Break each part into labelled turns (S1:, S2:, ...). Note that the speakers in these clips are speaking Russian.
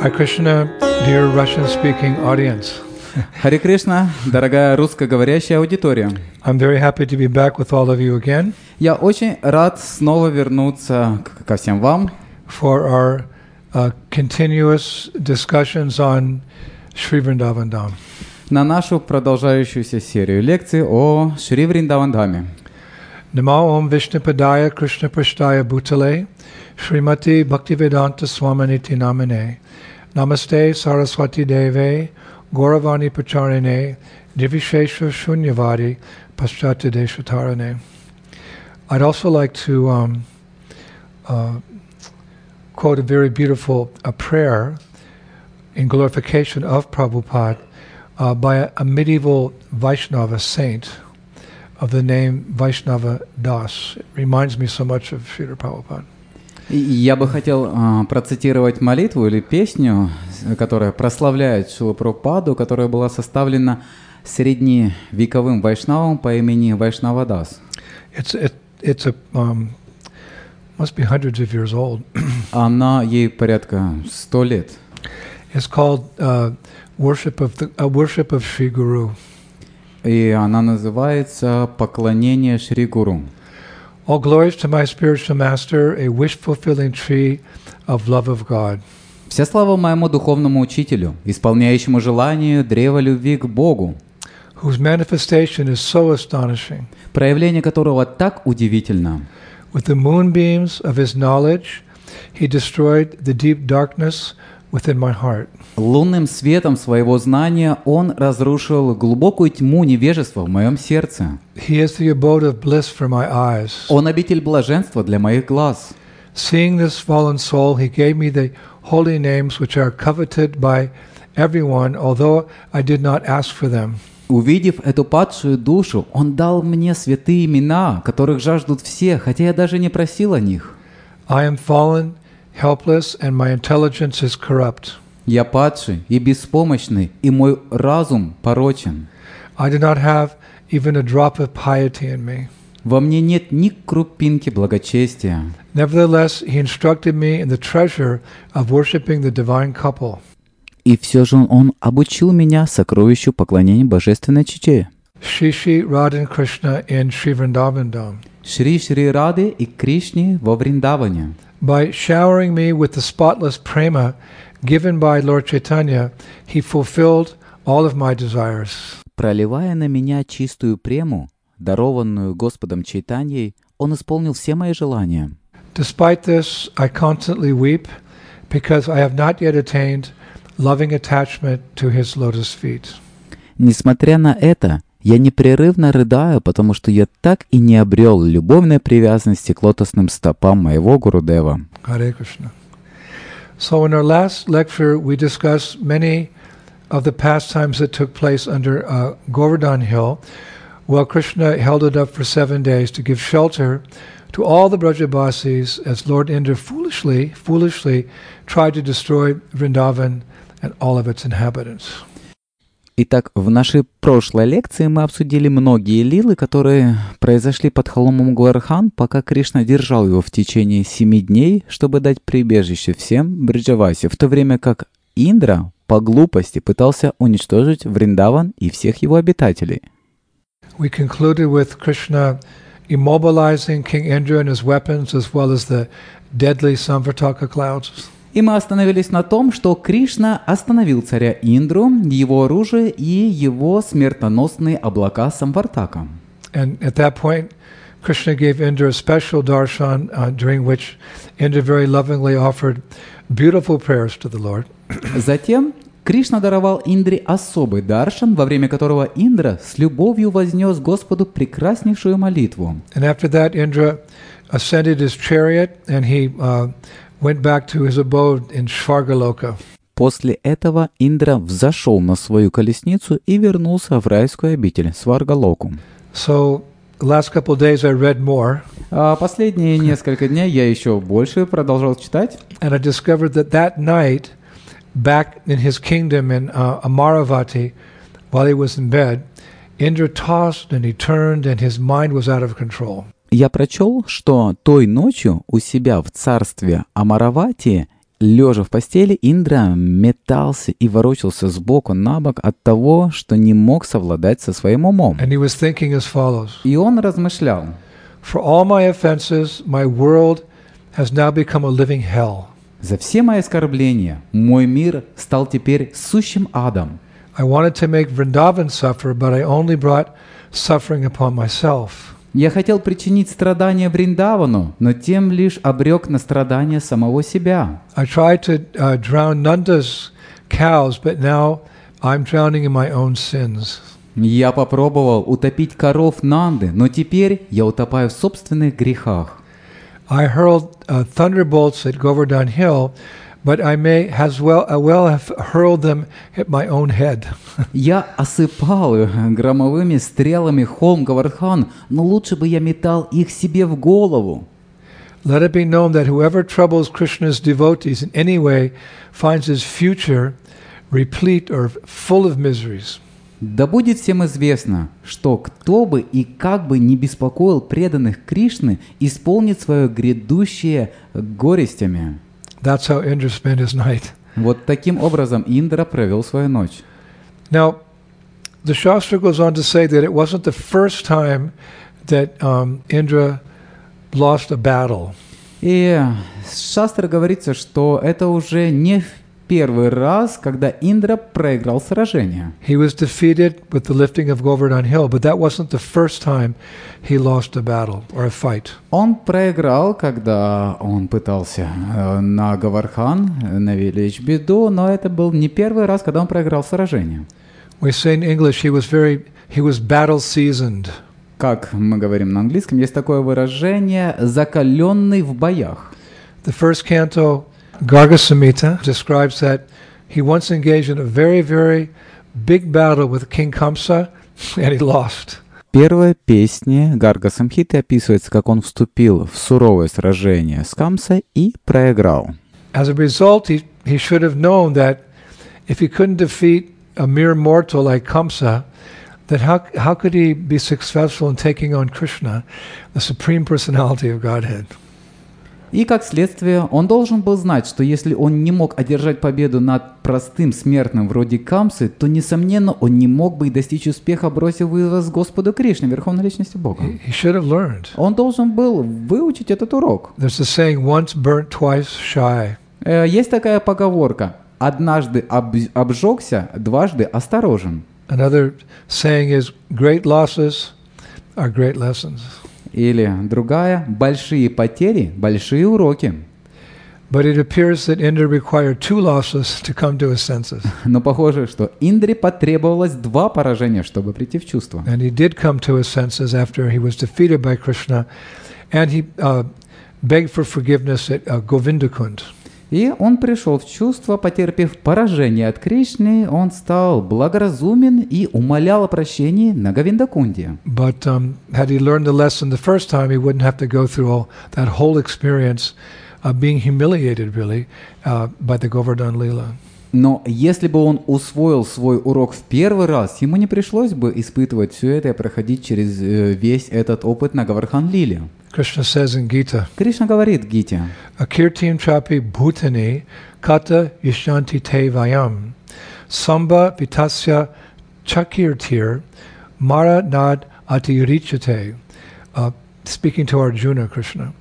S1: Hi Krishna, dear Russian-speaking audience.
S2: Харе Кришна, дорогая русскоговорящая аудитория.
S1: I'm very happy to be back with all of you again
S2: Я очень рад снова вернуться ко всем вам
S1: for our continuous discussions on Sri Vrindavan Dham.
S2: на нашу продолжающуюся серию лекций о Шри Вриндавандхаме.
S1: Namo Om Vishnupadaya Krishna Prashtaya Bhutale Srimati Bhaktivedanta Swaminiti Namane Namaste Saraswati Deve Gauravani Pacharine Divishesha Shunyavadi Paschati Deshatarane. I'd also like to quote a very beautiful prayer in glorification of Prabhupada by a medieval Vaishnava saint of the name Vaishnava Das. It reminds me so much of Srila Prabhupada.
S2: Я бы хотел процитировать молитву или песню, которая прославляет Шрилу Прабхупаду, которая была составлена средневековым вайшнавом по имени Вайшнава Дас.
S1: It's must be hundreds of years old.
S2: Она ей порядка 100 лет.
S1: It's called worship of Sri Guru.
S2: И она называется «Поклонение Шри Гуру».
S1: All glories to my spiritual master, a wish-fulfilling tree of love of God.
S2: Вся слава моему духовному учителю, исполняющему желание древа любви к Богу,
S1: Whose manifestation is so astonishing.
S2: проявление которого так удивительно.
S1: With the moonbeams of his knowledge, he destroyed the deep darkness within my heart.
S2: Лунным светом своего знания он разрушил глубокую тьму невежества в моем сердце.
S1: He is the abode of bliss for my eyes.
S2: Он обитель блаженства для моих глаз.
S1: Seeing this fallen soul, he gave me the holy names which are coveted by everyone, although I did not ask for them.
S2: Увидев эту падшую душу, он дал мне святые имена, которых жаждут все, хотя я даже не просил о них.
S1: I am fallen, helpless, and my intelligence is corrupt.
S2: Я падший и беспомощный, и мой разум порочен.
S1: I do not have even a drop of piety in me.
S2: Во мне нет ни крупинки благочестия.
S1: Nevertheless, he instructed me in the treasure of worshiping the divine couple.
S2: И все же он обучил меня сокровищу поклонения божественной чете.
S1: Shri Radha Krishna in Sri Vrindavan Dham.
S2: Шри Рады и Кришне во Вриндаване.
S1: By showering me with the spotless prema given by Lord Chaitanya, he fulfilled all of my desires.
S2: Проливая на меня чистую прему, дарованную Господом Чайтаньей, он исполнил все мои желания.
S1: Despite this, I constantly weep because I have not yet attained loving attachment to his lotus feet.
S2: Несмотря на это, я непрерывно рыдаю, потому что я так и не обрел любовной привязанности к лотосным стопам моего Гурудева.
S1: Hare Krishna. So in our last lecture, we discussed many of the pastimes that took place under Govardhan Hill, while Krishna held it up for 7 days to give shelter to all the Brajabasis as Lord Indra foolishly tried to destroy Vrindavan and all of its inhabitants.
S2: Итак, в нашей прошлой лекции мы обсудили многие лилы, которые произошли под холмом Гуархан, пока Кришна держал его в течение 7 дней, чтобы дать прибежище всем Бриджаваси, в то время как Индра по глупости пытался уничтожить Вриндаван и всех его обитателей.
S1: We concluded with Krishna immobilizing King Indra and his weapons as well as the deadly Samvartaka clouds.
S2: И мы остановились на том, что Кришна остановил царя Индру, его оружие и его смертоносные облака Самвартака.
S1: And at that point, Krishna gave Indra a special darshan during which Indra very lovingly offered beautiful prayers to the Lord.
S2: Затем Кришна даровал Индре особый даршан, во время которого Индра с любовью вознес Господу прекраснейшую молитву.
S1: And after that, Indra ascended his chariot and he went back to his abode in Svargaloka.
S2: После этого Индра взошел на свою колесницу и вернулся в райскую обитель Сваргалоку.
S1: So the last couple of days I read more.
S2: Последние несколько дней я еще больше продолжал читать.
S1: And I discovered that night, back in his kingdom in Amaravati, while he was in bed, Indra tossed and he turned and his mind was out of control.
S2: Я прочел, что той ночью у себя в царстве Амаравати лежа в постели, Индра метался и ворочался сбоку на бок от того, что не мог совладать со своим умом.
S1: And he was thinking as follows:
S2: И он размышлял:
S1: For all my offenses, my world has now become a living hell.
S2: «За все мои оскорбления мой мир стал теперь сущим адом.
S1: I wanted to make Vrindavan suffer, but I only brought suffering upon myself.
S2: Я хотел причинить страдания Вриндавану, но тем лишь обрек на страдания самого себя.
S1: I tried to drown Nanda's cows, but now I'm drowning in my own sins.
S2: Я попробовал утопить коров Нанды, но теперь я утопаю в собственных грехах.
S1: I hurled thunderbolts at Govardhan Hill, but I may as well have hurled them at my own head.
S2: Я осыпал громовыми стрелами холм Говардхан, но лучше бы я метал их себе в голову.
S1: Let it be known that whoever troubles Krishna's devotees in any way finds his future replete or full of miseries.
S2: Да будет всем известно, что кто бы и как бы не беспокоил преданных Кришны, исполнит свое грядущее горестями.
S1: That's how Indra spent his night.
S2: Вот таким образом Индра провел свою ночь.
S1: Now, the Shastra goes on to say that it wasn't the first time that Indra lost a battle.
S2: И в Шастре говорится, что это уже не в первый раз, когда Индра проиграл сражение.
S1: He was defeated with the lifting of Govardhan Hill, but that wasn't the first time he lost a battle or a fight.
S2: Он проиграл, когда он пытался на Говардхан навлечь беду, но это был не первый раз, когда он проиграл сражение.
S1: We say in English he was battle seasoned.
S2: Как мы говорим на английском, есть такое выражение «закаленный в боях».
S1: The first canto, Garga Samhita, describes that he once engaged in a very, very big battle with King Kamsa, and he lost.
S2: Первая песня Гарга Самхиты описывается, как он вступил в суровое сражение с Камсой и проиграл.
S1: As a result, he should have known that if he couldn't defeat a mere mortal like Kamsa, that how could he be successful in taking on Krishna, the Supreme Personality of Godhead?
S2: И как следствие, он должен был знать, что если он не мог одержать победу над простым смертным вроде Камсы, то, несомненно, он не мог бы и достичь успеха, бросив вызов Господу Кришне, Верховной Личности Бога.
S1: He should have learned.
S2: Он должен был выучить этот урок.
S1: There's a saying, once burnt, twice shy.
S2: Есть такая поговорка: однажды обжегся, дважды осторожен.
S1: Another saying is, great losses are great lessons.
S2: Или другая: большие потери, большие уроки.
S1: But it appears that Indra required 2 losses to come to his senses.
S2: Но похоже, что Индре потребовалось 2 поражения, чтобы прийти в чувство.
S1: And he did come to his senses after he was defeated by Krishna, and he begged for forgiveness at Govindakund.
S2: И он пришел в чувство, потерпев поражение от Кришны, он стал благоразумен и умолял о прощении на Говиндакунде.
S1: But had he learned the lesson the first time, he wouldn't have to go through that whole experience of being humiliated, really, by the Govardhan Leela.
S2: Но если бы он усвоил свой урок в первый раз, ему не пришлось бы испытывать все это и проходить через весь этот опыт на Говардхан-лиле.
S1: Krishna says in Gita,
S2: Кришна говорит в Гите:
S1: Akirtim chapi bhutani kata yishanti te vayam samba vitasya chakirtir mara nad atirichate. Speaking to Arjuna, Krishna.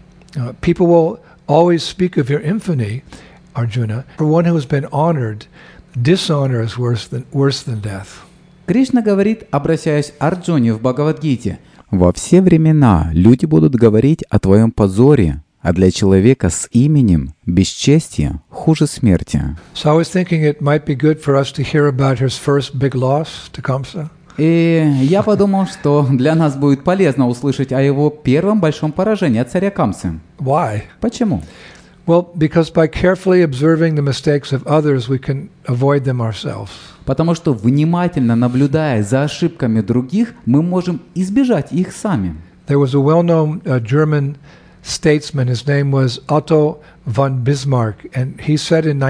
S1: People will always speak of your infamy, Arjuna. For one who has been honored, dishonor is worse than death.
S2: Кришна говорит, обращаясь к Арджуне в Бхагавад-гите: «Во все времена люди будут говорить о твоем позоре, а для человека с именем бесчестие хуже смерти».
S1: So I was thinking it might be good for us to hear about his first big loss to Kamsa.
S2: И я подумал, что для нас будет полезно услышать о его первом большом поражении от царя Камсы.
S1: Why?
S2: Почему?
S1: Well, because by carefully observing the mistakes of others, we can avoid them ourselves.
S2: Потому что, внимательно наблюдая за ошибками других, мы можем избежать их сами.
S1: There was a well-known German statesman. His name was Otto von Bismarck, and he said in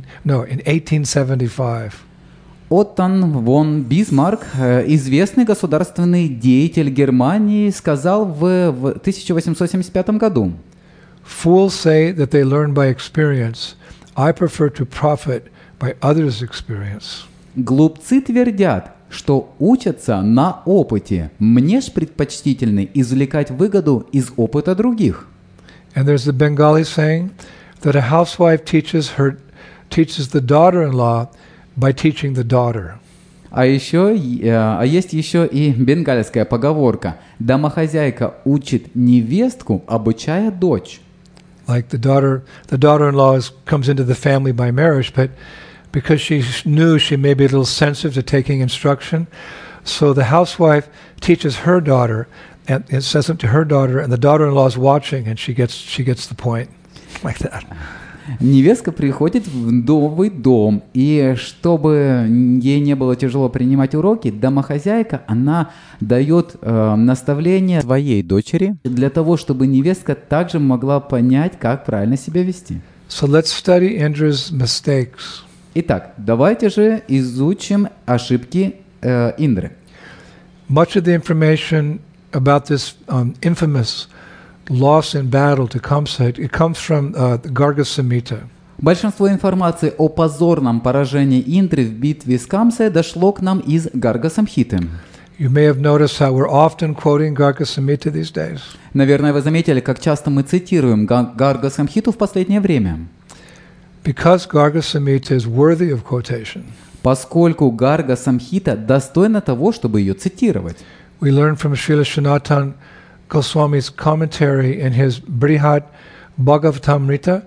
S1: 1875.
S2: Оттон фон Бисмарк, известный государственный деятель Германии, сказал в 1875 году:
S1: Fools say that they learn by experience. I prefer to profit by others' experience.
S2: Глупцы твердят, что учатся на опыте. Мне ж предпочтительно извлекать выгоду из опыта других.
S1: And there's the Bengali saying that a housewife teaches the daughter-in-law by teaching the daughter.
S2: А есть еще и бенгальская поговорка: домохозяйка учит невестку, обучая дочь.
S1: Like the daughter-in-law comes into the family by marriage, but because she knew she may be a little sensitive to taking instruction, so the housewife teaches her daughter, and it says it to her daughter, and the daughter-in-law is watching, and she gets the point, like that.
S2: Невестка приходит в новый дом, и чтобы ей не было тяжело принимать уроки, домохозяйка, она дает наставления своей дочери для того, чтобы невестка также могла понять, как правильно себя вести.
S1: So let's study Indra's mistakes.
S2: Итак, давайте же изучим ошибки Индры.
S1: Much of the information about this infamous loss in battle to Kamsa, it comes from the Garga Samhita.
S2: Большинство информации о позорном поражении Индры в битве с Камсой дошло к нам из Гарга Самхиты.
S1: You may have noticed how we're often quoting Garga Samhita these days.
S2: Наверное, вы заметили, как часто мы цитируем Гарга Самхиту в последнее время.
S1: Because Garga Samhita is worthy of quotation.
S2: Поскольку Гарга Самхита достойна того, чтобы ее цитировать.
S1: We learn from Srila Sanatana Goswami's commentary in his Brihat Bhagavatamrita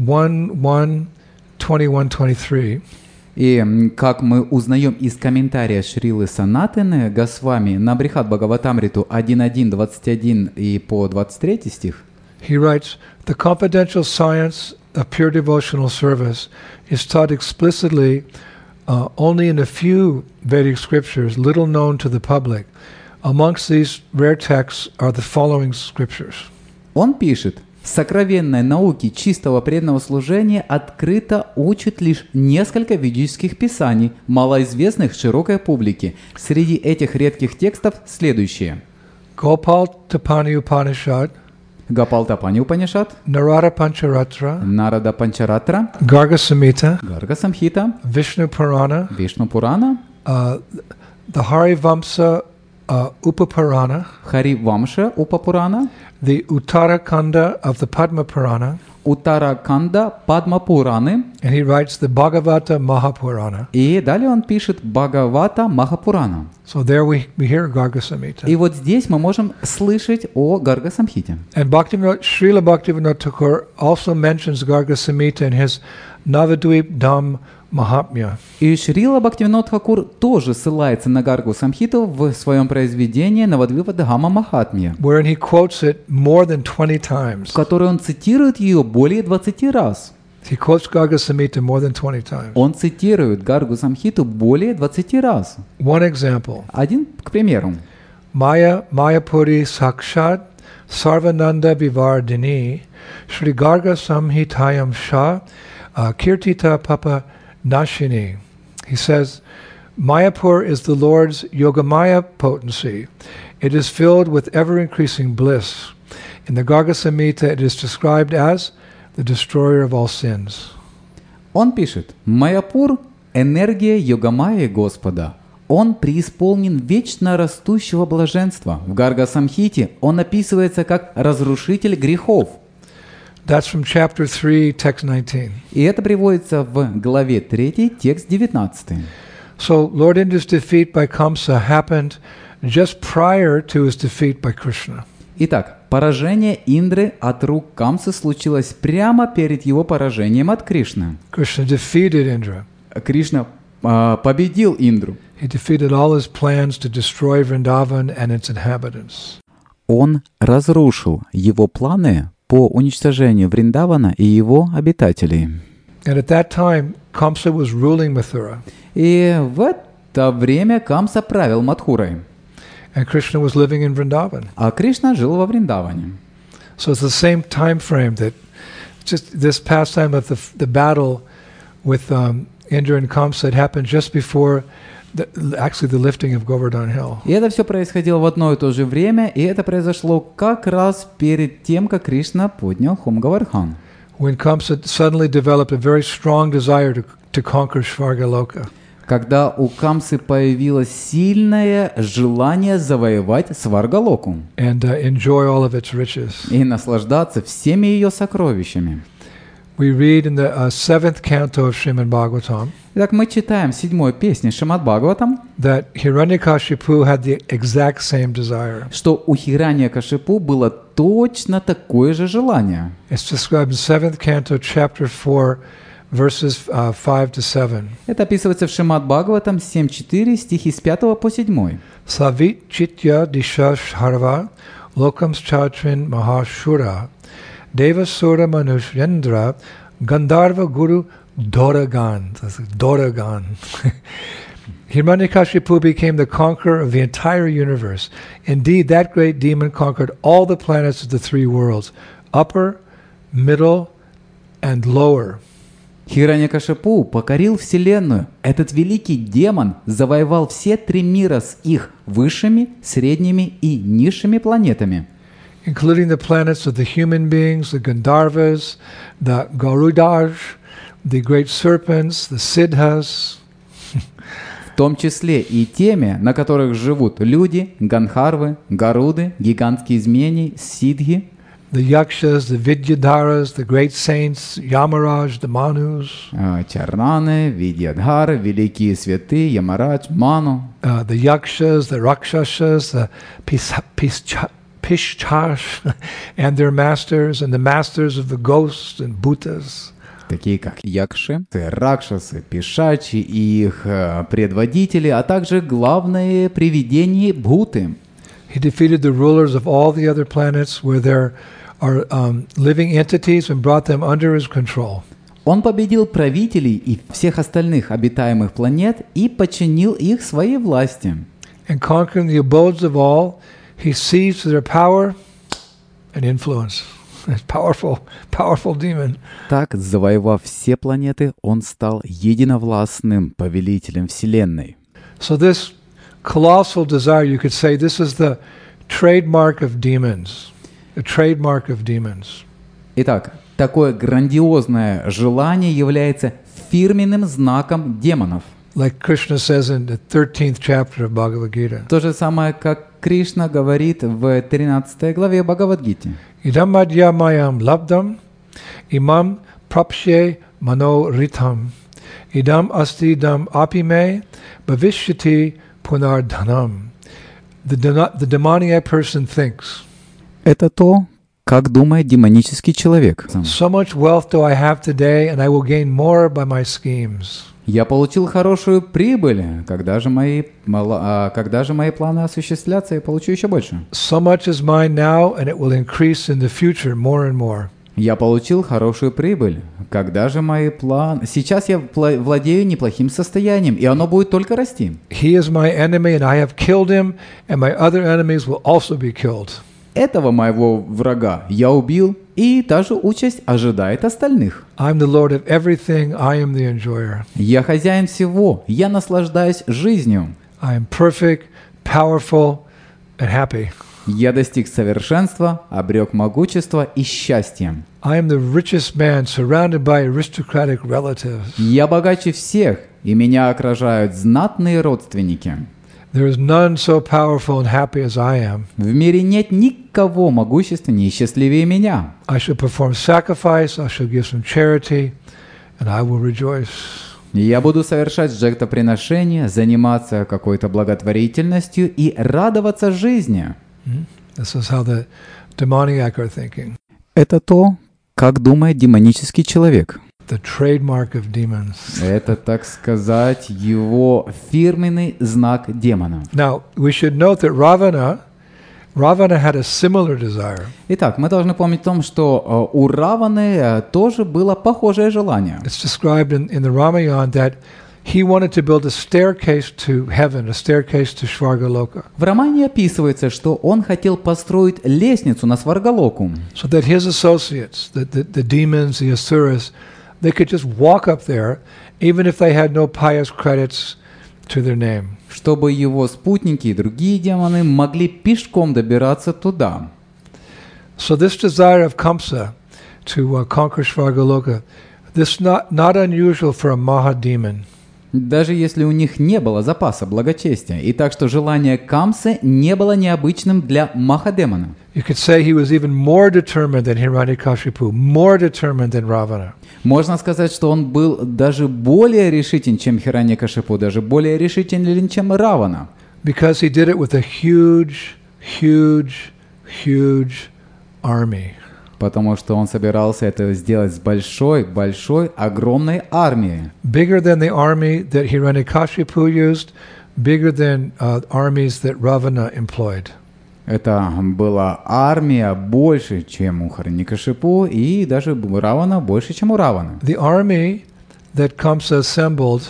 S1: 1.1.21.23.
S2: И как мы узнаем из комментария Шрилы Санатаны Госвами на Брихат Бхагаватамриту 1.1.21 и по 23 стих,
S1: he writes, the confidential science of pure devotional service is taught explicitly only in a few Vedic scriptures, little known to the public. Amongst these rare texts are the following scriptures.
S2: Он пишет: сокровенной науки чистого преданного служения открыто учат лишь несколько ведических писаний, малоизвестных широкой публике. Среди этих редких текстов следующие:
S1: Gopal Tapani Upanishad,
S2: Гопал Тапани Упанишад,
S1: Narada Pancharattra,
S2: Нарада Панчаратра,
S1: Garga Samhita,
S2: Гарга Самхита,
S1: Vishnu Purana,
S2: Вишну Пурана,
S1: the Harivamsa Upapurana,
S2: Хари Вамша Упапурана,
S1: the Uttarakanda of the Padma Purana,
S2: Уттараканда Падма Пураны,
S1: and he writes the Bhagavata Mahapurana.
S2: и далее он пишет Бхагавата Махапурана.
S1: So there we hear Garga Samhita.
S2: И вот здесь мы можем слышать о Гарга Самхите.
S1: And Srila Bhaktivinoda Thakur also mentions Garga Samhita in his Navadvip Dham Mahatmya.
S2: И Шрила Бхактивинод Тхакур тоже ссылается на Гаргу Самхиту в своем произведении Навадвипа Дхамма Махатмья,
S1: Wherein he quotes it more than 20 times.
S2: в которой он цитирует ее более 20 раз.
S1: He quotes Garga Samhita more than 20 times.
S2: Он цитирует Гаргу Самхиту более 20 раз.
S1: One example.
S2: Один, к примеру.
S1: Mayapuri Sakshat Sarvananda Vivardini Shri Garga Samhitayam Shah Kirtita Papa Nashini. He says, Mayapur is the Lord's Yogamaya potency. It is filled with ever-increasing bliss. In the Garga Samhita, it is described as the destroyer of all sins.
S2: Он пишет: Майяпур – энергия Йогамайи Господа. Он преисполнен вечно растущего блаженства. В Гарга Самхите он описывается как разрушитель грехов.
S1: That's from chapter 3, text 19.
S2: И это приводится в главе 3, текст 19.
S1: So Lord Indra's defeat by Kamsa happened just prior to his defeat by Krishna.
S2: Итак, поражение Индры от рук Камсы случилось прямо перед его поражением от Кришны.
S1: Krishna defeated Indra.
S2: Кришна победил Индру.
S1: He defeated all his plans to destroy Vrindavan and its inhabitants.
S2: Он разрушил его планы по уничтожению Вриндавана и его обитателей.
S1: And at that time, Kamsa was ruling Mathura.
S2: И в это время Камса правил Мадхурой.
S1: And Krishna was living in Vrindavan.
S2: А Кришна жил во Вриндаване.
S1: So it's the same time frame that just this pastime of the battle with Indra and Kamsa had happened just before actually the lifting of Govardhan Hill.
S2: И это все происходило в одно и то же время, и это произошло как раз перед тем, как Кришна поднял холм Говардхан.
S1: When Kamsa suddenly developed a very strong desire to conquer Svargaloka.
S2: Когда у Камсы появилось сильное желание завоевать Сваргалоку
S1: And enjoy all of its riches.
S2: и наслаждаться всеми ее сокровищами.
S1: We read in the 7th canto of Srimad Bhagavatam
S2: Итак, мы читаем в 7-й песне Шримад Бхагаватам,
S1: that Hiranyakashipu had the exact same desire.
S2: что у Хираньякашипу было точно такое же желание.
S1: It's described in 7th canto, chapter 4, verses 5 to 7.
S2: Это описывается в Шримад Бхагаватам 7.4, стихи с 5 по 7.
S1: Savit chitya disha harva lokam chatrin mahashura devasura manushyendra gandharva guru doragan. That's doragan. Hiranyakashipu became the conqueror of the entire universe. Indeed, that great demon conquered all the planets of the three worlds, upper, middle, and lower.
S2: Хираньякашипу покорил Вселенную. Этот великий демон завоевал все три мира с их высшими, средними и низшими планетами,
S1: Including the planets of the human beings, the Gandharvas, the Garudas, the great serpents, the Siddhas.
S2: в том числе и теми, на которых живут люди, ганхарвы, гаруды, гигантские змеи, сидхи,
S1: The Yakshas, the Vidyadharas, the great saints, Yamaraj, the Manus,
S2: чарнаны, видьядхары, великие святые, Ямарадж, Ману,
S1: the Yakshas, the Rakshasas, the Pishchash, and their masters, and the masters of the ghosts and Bhutas.
S2: такие как якши, ракшасы, пишачи и их предводители, а также главные привидения Бхуты.
S1: He defeated the rulers of all the other planets where there are living entities and brought them under his control.
S2: Он победил правителей и всех остальных обитаемых планет и подчинил их своей власти.
S1: And conquering the abodes of all, he seized their power and influence. It's powerful, powerful demon.
S2: Так, завоевав все планеты, он стал единовластным повелителем Вселенной.
S1: So this colossal desire, you could say, this is the trademark of demons. The trademark of demons.
S2: Итак, такое грандиозное желание является фирменным знаком демонов.
S1: Like Krishna says in the 13th chapter of Bhagavad Gita.
S2: То же самое, как Кришна говорит в 13 главе Бхагавад-гиты.
S1: Idam madhya mayam labdam imam prapshe mano ritam idam asti dam apime bhavishyati punardhanam. The demoniac person thinks,
S2: Это то, как думает демонический человек.
S1: so much wealth do I have today and I will gain more by my schemes.
S2: Я получил хорошую прибыль. Когда же мои планы осуществлятся, я получу еще больше.
S1: So much is mine now and it will increase in the future more and more.
S2: Я получил хорошую прибыль. Когда же мои планы... Сейчас я владею неплохим состоянием, и оно будет только расти.
S1: He is my enemy and I have killed him and my other enemies will also be killed.
S2: Этого моего врага я убил, и та же участь ожидает остальных.
S1: I'm the Lord of everything, I am the enjoyer.
S2: Я хозяин всего, я наслаждаюсь жизнью.
S1: I am perfect, powerful, and happy.
S2: Я достиг совершенства, обрек могущество и счастья.
S1: I am the richest man surrounded by aristocratic relatives.
S2: Я богаче всех, и меня окружают знатные родственники.
S1: There is none so powerful and happy as I am.
S2: В мире нет никого могущественнее и счастливее меня.
S1: I shall perform sacrifice, I shall give some charity, and I will rejoice.
S2: Я буду совершать жертвоприношения, заниматься какой-то благотворительностью и радоваться жизни.
S1: This is how the demoniac are thinking.
S2: Это то, как думает демонический человек.
S1: The trademark of demons.
S2: Это, так сказать, его фирменный знак демона.
S1: Now, we should note that Ravana had a similar desire.
S2: Итак, мы должны помнить о том, что у Раваны тоже было похожее желание.
S1: It's described in the Ramayana that he wanted to build a staircase to heaven, a staircase to Svargaloka.
S2: В романе описывается, что он хотел построить лестницу на Сваргалоку,
S1: So that his associates, the demons, the asuras, they could just walk up there, even if they had no pious credits, to their name.
S2: чтобы его спутники и другие демоны могли пешком добираться туда.
S1: So this desire of Kamsa to conquer Svargaloka, this not unusual for a Mahademon.
S2: Даже если у них не было запаса благочестия. И так что желание Камсы не было необычным для Махадемона.
S1: You could say he was even more determined than Hiranyakashipu, more determined than Ravana.
S2: Можно сказать, что он был даже более решителен, чем Хираньякашипу, даже более решителен, чем Равана.
S1: Because he did it with a huge, huge, huge army.
S2: Потому что он собирался это сделать с большой, огромной армией.
S1: Bigger than the army that Hiranyakashipu used, bigger than armies that Ravana employed.
S2: Это была армия больше, чем у Хираньякашипу, и даже у Равана больше, чем у Равана.
S1: The army that Kamsa assembled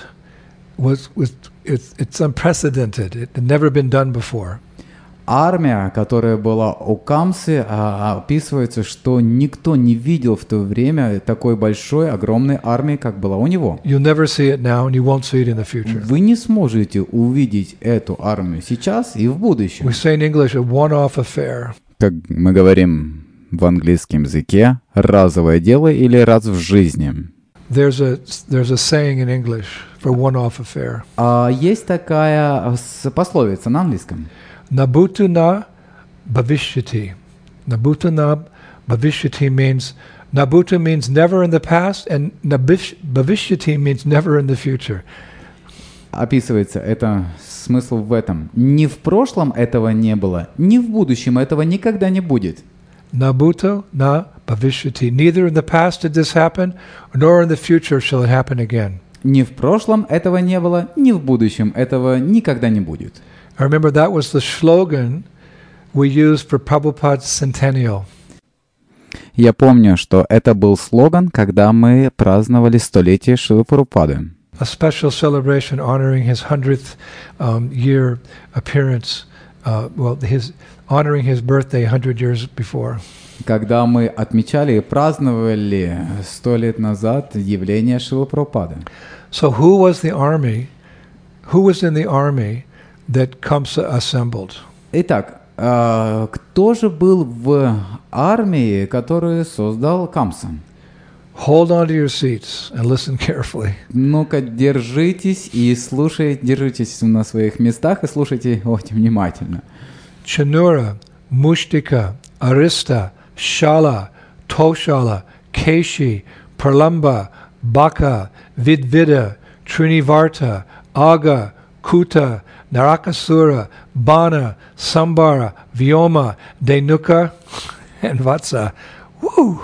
S1: it's unprecedented. It had never been done before.
S2: Армия, которая была у Камсы, описывается, что никто не видел в то время такой большой, огромной армии, как была у него.
S1: You'll never see it now, and you won't see it in the future.
S2: Вы не сможете увидеть эту армию сейчас и в будущем.
S1: We say in English a one-off affair.
S2: Как мы говорим в английском языке, разовое дело или раз в жизни.
S1: There's a saying in English for one-off affair.
S2: Есть такая пословица на английском.
S1: Nabutuna bhavishyati. Nabutuna bhavishyati means Nabuta means never in the past, and bhavishyati means never in the future.
S2: Описывается это смысл в этом. Ни в прошлом этого не было, ни в будущем этого никогда не будет.
S1: Nabuta na bhavishyati. Neither in the past did this happen, nor in the future shall it happen again.
S2: Ни в прошлом этого не было, ни в будущем этого никогда не будет.
S1: I remember that was the slogan we used for Prabhupada's centennial.
S2: Я помню, что это был слоган, когда мы праздновали столетие Шрилы Прабхупады.
S1: A special celebration honoring his 100th year appearance, honoring his birthday 100 years before.
S2: Когда мы отмечали и праздновали 100 лет назад явление Шрилы Прабхупады.
S1: So who was in the army that Kamsa assembled?
S2: Итак, кто же был в армии, которую создал Камса?
S1: Hold on to your seats and listen carefully.
S2: Ну-ка, держитесь и слушайте, держитесь на своих местах и слушайте очень внимательно.
S1: Chanura, Mushtika, Arista, Shala, Toshala, Keshi, Pralamba, Baka, Vidvida, Trinivarta, Aga, Kuta, Narakasura, Bana, Sambara, Vyoma, Denuka, and Vatsa. Woo!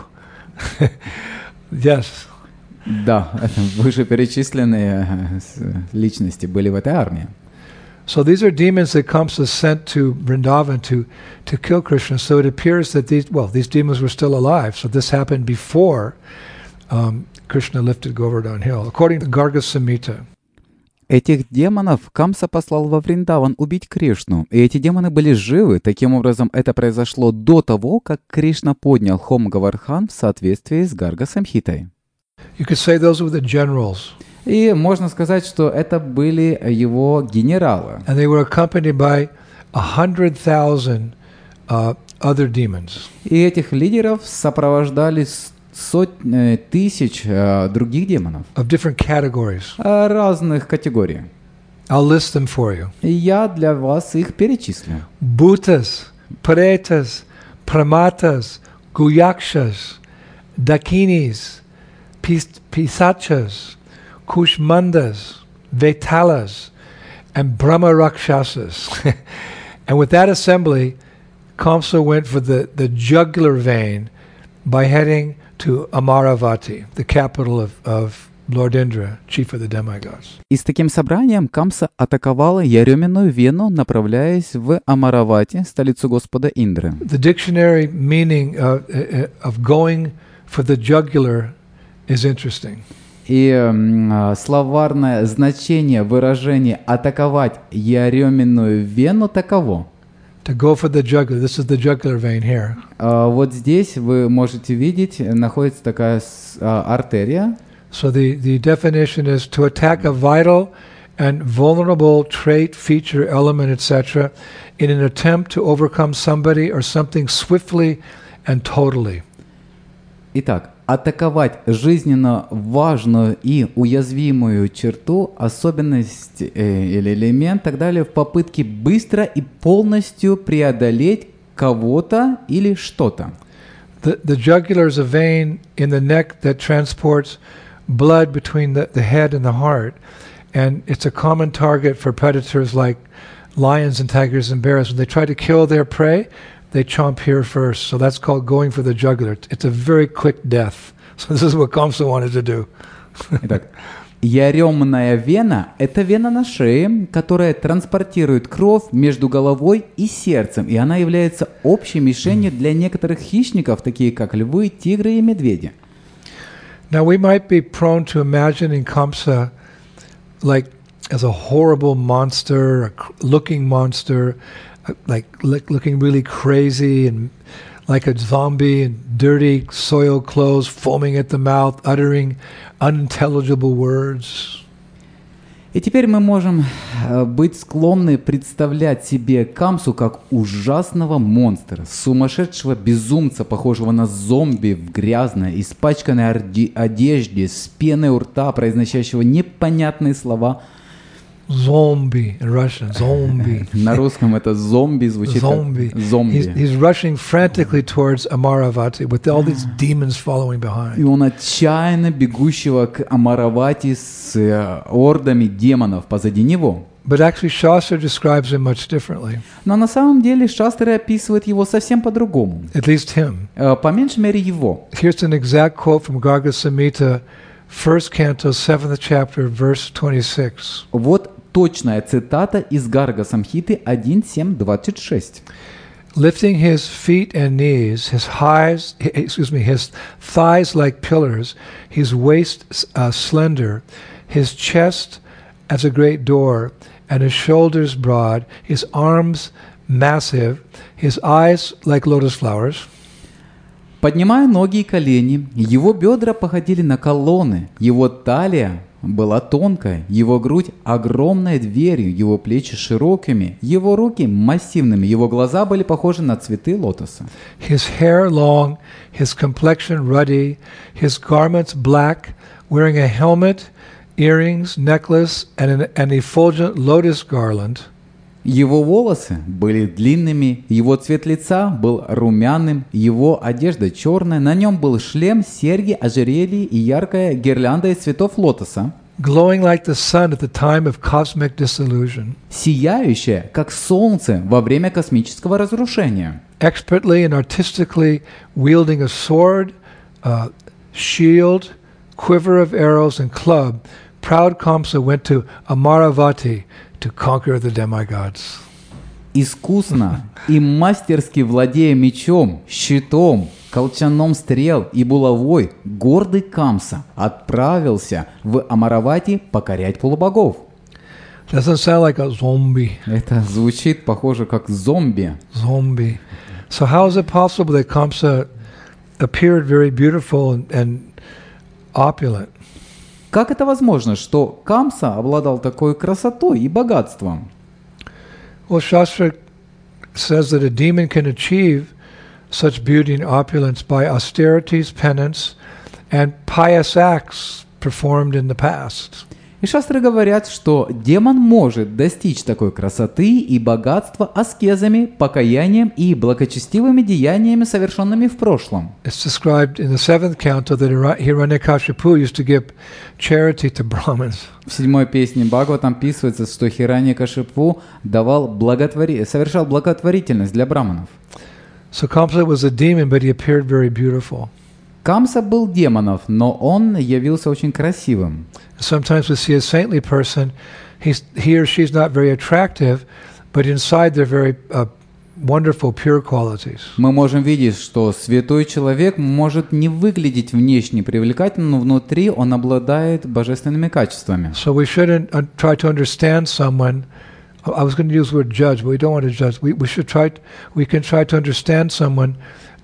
S1: Yes.
S2: Да, вышеперечисленные личности были в этой армии.
S1: So these are demons that Kamsa sent to Vrindavan to kill Krishna. So it appears that these demons were still alive. So this happened before Krishna lifted Govardhan Hill, according to Garga Samhita.
S2: Этих демонов Камса послал во Вриндаван убить Кришну, и эти демоны были живы. Таким образом, это произошло до того, как Кришна поднял Хом Гавардхан в соответствии с Гарга Самхитой.
S1: You could say those were the generals.
S2: И можно сказать, что это были его генералы.
S1: And they were accompanied by 100,000 other demons.
S2: И этих лидеров сопровождали сотни тысяч других демонов.
S1: Of different categories.
S2: Разных категорий.
S1: I'll list them for you.
S2: И я для вас их перечислю.
S1: Bhutas, Pretas, Pramatas, Guyakshas, Dakinis, Pisachas, Kushmandas, Vetalas, and Brahma Rakshasas. And with that assembly, Kamsa went for the jugular vein by heading to Amaravati, the capital of Lord Indra, chief of the demigods.
S2: И с таким собранием Камса атаковала Яременную вену, направляясь в Амаравати, столицу Господа Индры.
S1: The dictionary meaning of going for the jugular is interesting.
S2: И словарное значение выражения «атаковать Яременную вену» таково.
S1: To go for the jugular. This is the jugular vein here.
S2: Вот здесь вы можете видеть, находится такая артерия.
S1: So the definition is to attack a vital and vulnerable trait, feature, element, etc., in an attempt to overcome somebody or something swiftly and totally.
S2: Итак, атаковать жизненно важную и уязвимую черту, особенность или элемент, так далее, в попытке быстро и полностью преодолеть кого-то или что-то.
S1: The jugular is a vein in the neck that transports blood between the head and the heart, and it's a common target for predators like lions and tigers and bears. When they try to kill their prey, they chomp here first. So that's called going for the jugular. It's a very quick death. So this is what Kamsa wanted to do.
S2: Итак, яремная вена – это вена на шее, которая транспортирует кровь между головой и сердцем, и она является общей мишенью для некоторых хищников, такие как львы, тигры и медведи.
S1: Now we might be prone to imagining Kamsa like as a horrible monster, looking monster, like looking really crazy and like a zombie in dirty soiled clothes, foaming at the mouth, uttering unintelligible words.
S2: И теперь мы можем быть склонны представлять себе Камсу как ужасного монстра, сумасшедшего безумца, похожего на зомби в грязной, испачканной одежде, с пеной у рта, произносящего непонятные слова.
S1: Zombie in Russian, zombie.
S2: На русском это зомби звучит
S1: Zombie.
S2: как зомби.
S1: He's rushing frantically towards Amaravati with all these demons following
S2: И
S1: behind.
S2: он отчаянно бегущего к Амаравати с ордами демонов позади него.
S1: But actually Shastra describes him much differently,
S2: Но на самом деле шастры описывают его совсем по-другому.
S1: at least him.
S2: По меньшей мере его.
S1: Here's an exact quote from Garga Samhita, 1st canto, 7th chapter, verse 26.
S2: Вот точная цитата из Гарга Самхиты 1.7.26.
S1: Lifting his feet and knees, his thighs like pillars, his waist slender, his chest as a great door, and his shoulders broad, his arms massive, his eyes like lotus flowers.
S2: Поднимая ноги и колени, его бедра походили на колонны, его талия была тонкая, его грудь огромной дверью, его плечи широкими, его руки массивными, его глаза были похожи на цветы лотоса.
S1: His hair long, his complexion ruddy, his garments black, wearing a helmet, earrings, necklace, and an effulgent lotus garland.
S2: Его волосы были длинными, его цвет лица был румяным, его одежда черная, на нем был шлем, серьги, ожерелье и яркая гирлянда из цветов лотоса,
S1: Glowing like the sun at the time of cosmic dissolution.
S2: сияющая, как солнце во время космического разрушения.
S1: Expertly and artistically wielding a sword, shield, quiver of arrows, and club, proud Kamsa went to Amaravati to conquer the demigods.
S2: Искусно и мастерски владея мечом, щитом, колчаном стрел и булавой, гордый Камса отправился в Амаравати покорять полубогов.
S1: Doesn't sound like a zombie.
S2: Это звучит похоже как зомби.
S1: Zombie. So how is it possible that Kamsa appeared very beautiful and opulent?
S2: Как это возможно, что Камса обладал такой красотой и богатством?
S1: Well, Shastra says that a demon can achieve such beauty and opulence by austerities, penance, and pious acts performed in the past.
S2: И шастры говорят, что демон может достичь такой красоты и богатства аскезами, покаянием и благочестивыми деяниями, совершенными в прошлом.
S1: It's described in the 7th canto that Hiranyakashipu used to give charity to Brahmins.
S2: В 7-й песне Бхагаватам описывается, что Хираньякашипу совершал благотворительность для браманов.
S1: So Kamsa was a demon, but he appeared very beautiful.
S2: Камса был демонов, но он явился очень красивым.
S1: Sometimes we see a saintly person, he or she's not very attractive, but inside they're very wonderful, pure qualities.
S2: Мы можем видеть, что святой человек может не выглядеть внешне привлекательно, но внутри он обладает божественными качествами.
S1: So we shouldn't try to understand someone. I was going to use the word judge, but we don't want to judge. We can try to understand someone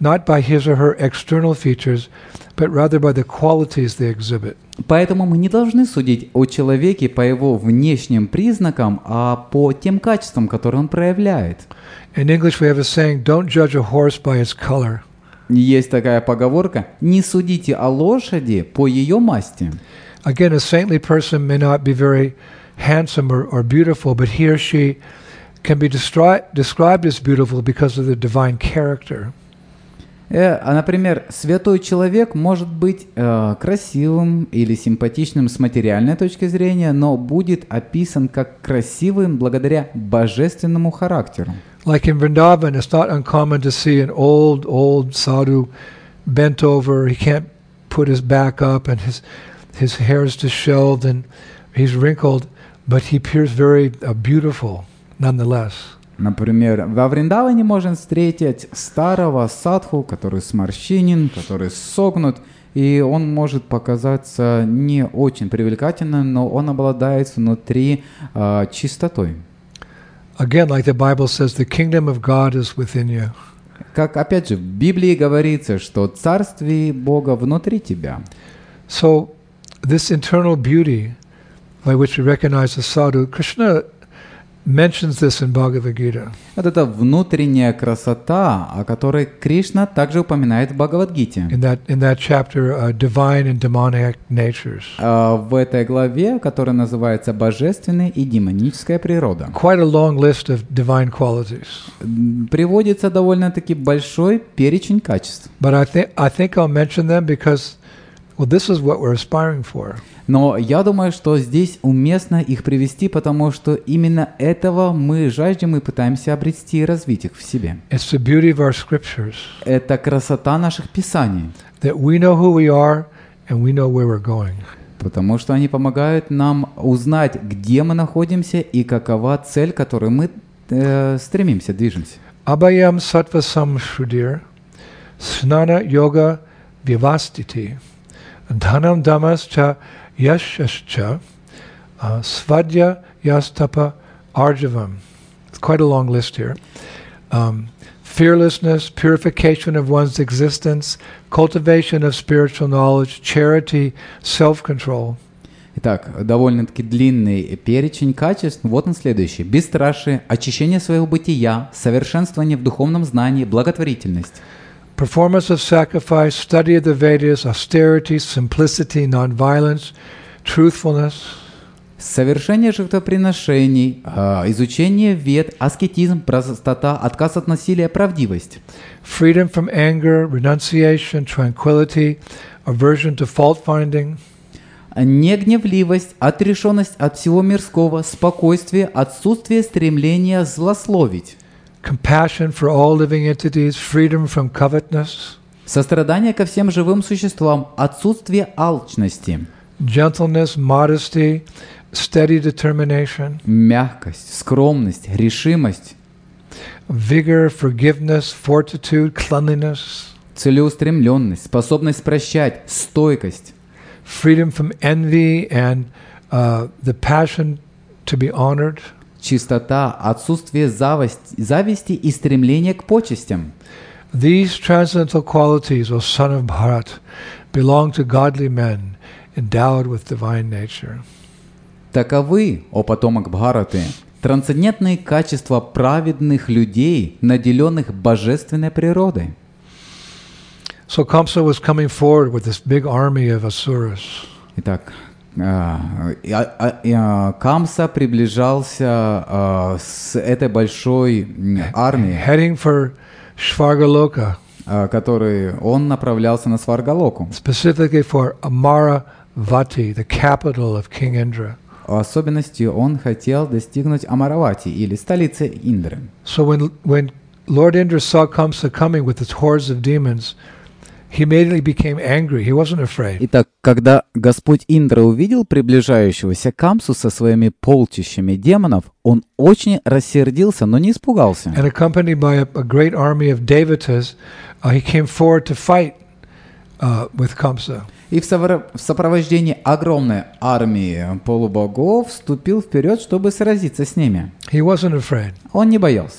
S1: not by his or her external features, but rather by the qualities they exhibit.
S2: Поэтому мы не должны судить о человеке по его внешним признакам, а по тем качествам, которые он проявляет.
S1: In English we have a saying, don't judge a horse by its color.
S2: Есть такая поговорка: не судите о лошади по ее масти.
S1: Again, a saintly person may not be very handsome or beautiful, but he or she can be described as beautiful because of the divine character.
S2: Например, святой человек может быть красивым или симпатичным с материальной точки зрения, но будет описан как красивым благодаря божественному характеру.
S1: Like in Vrindavan, it's not uncommon to see an old sadhu bent over. He can't put his back up, and his hair is disheveled, and he's wrinkled, but he appears very beautiful nonetheless.
S2: Например, во Вриндаване можно встретить старого садху, который сморщенен, который согнут, и он может показаться не очень привлекательным, но он обладает внутри чистотой.
S1: Again, like the Bible says, the kingdom of God is within you.
S2: Как опять же в Библии говорится, что царствие Бога внутри тебя.
S1: So, this internal beauty by which we recognize the sadhu, Krishna mentions this in Bhagavad Gita.
S2: Вот эта внутренняя красота, о которой Кришна также упоминает в Бхагавад-гите.
S1: In that chapter, divine and demonic natures.
S2: В этой главе, которая называется «Божественная и демоническая природа».
S1: Quite a long list of divine qualities.
S2: Приводится довольно-таки большой перечень качеств.
S1: But I think I'll mention them because, well, this is what we're aspiring for.
S2: Но я думаю, что здесь уместно их привести, потому что именно этого мы жаждем и пытаемся обрести и развить их в себе.
S1: It's the beauty of our scriptures.
S2: Это красота наших писаний.
S1: That we know who we are and we know where we're going.
S2: Потому что они помогают нам узнать, где мы находимся и какова цель, к которой мы стремимся, движемся.
S1: Abhayam sattva samshudir, snana yoga vivastiti, dhanam damascha yashascha, svadya yastapa arjavam. It's quite a long list here. Fearlessness, purification of one's existence, cultivation of spiritual knowledge, charity, self-control.
S2: Итак, довольно-таки длинный перечень качеств. Вот он следующий. Бесстрашие, очищение своего бытия, совершенствование в духовном знании, благотворительность.
S1: Performance of sacrifice, study of the Vedas, austerity, simplicity, non-violence, truthfulness.
S2: Совершение жертвоприношений, изучение вед, аскетизм, простота, отказ от насилия, правдивость.
S1: Freedom from anger, renunciation, tranquility, aversion to fault-finding.
S2: Негневливость, отрешенность от всего мирского, спокойствие, отсутствие стремления злословить.
S1: Compassion for all living entities, freedom from covetousness.
S2: Сострадание ко всем живым существам, отсутствие алчности.
S1: Gentleness, modesty, steady determination.
S2: Мягкость, скромность, решимость.
S1: Vigor, forgiveness, fortitude, cleanliness.
S2: Целеустремленность, способность прощать, стойкость.
S1: Freedom from envy and the passion to be honored.
S2: Чистота, отсутствие зависти и стремление к почестям.
S1: These transcendental qualities, O son of Bharat, belong to godly men endowed with divine nature.
S2: Таковы, о потомок Бхараты, трансцендентные качества праведных людей, наделенных божественной природой.
S1: So Kamsa was coming forward with this big army of asuras.
S2: Итак, Камса приближался с этой большой армией,
S1: heading for Svargaloka,
S2: который он направлялся на Сваргалоку.
S1: Specifically for Amaravati, the capital of King Indra.
S2: В особенности он хотел достигнуть Амаравати, или столицы Индры.
S1: So when Lord Indra saw Kamsa coming with his hordes of demons, he immediately became angry. He wasn't afraid.
S2: Итак, когда Господь Индра увидел приближающегося Камсу со своими полчищами демонов, он очень рассердился, но не испугался.
S1: And accompanied by a great army of devatas, he came forward to fight with Kamsa.
S2: И в сопровождении огромной армии полубогов вступил вперед, чтобы сразиться с ними.
S1: He wasn't afraid.
S2: Он не боялся.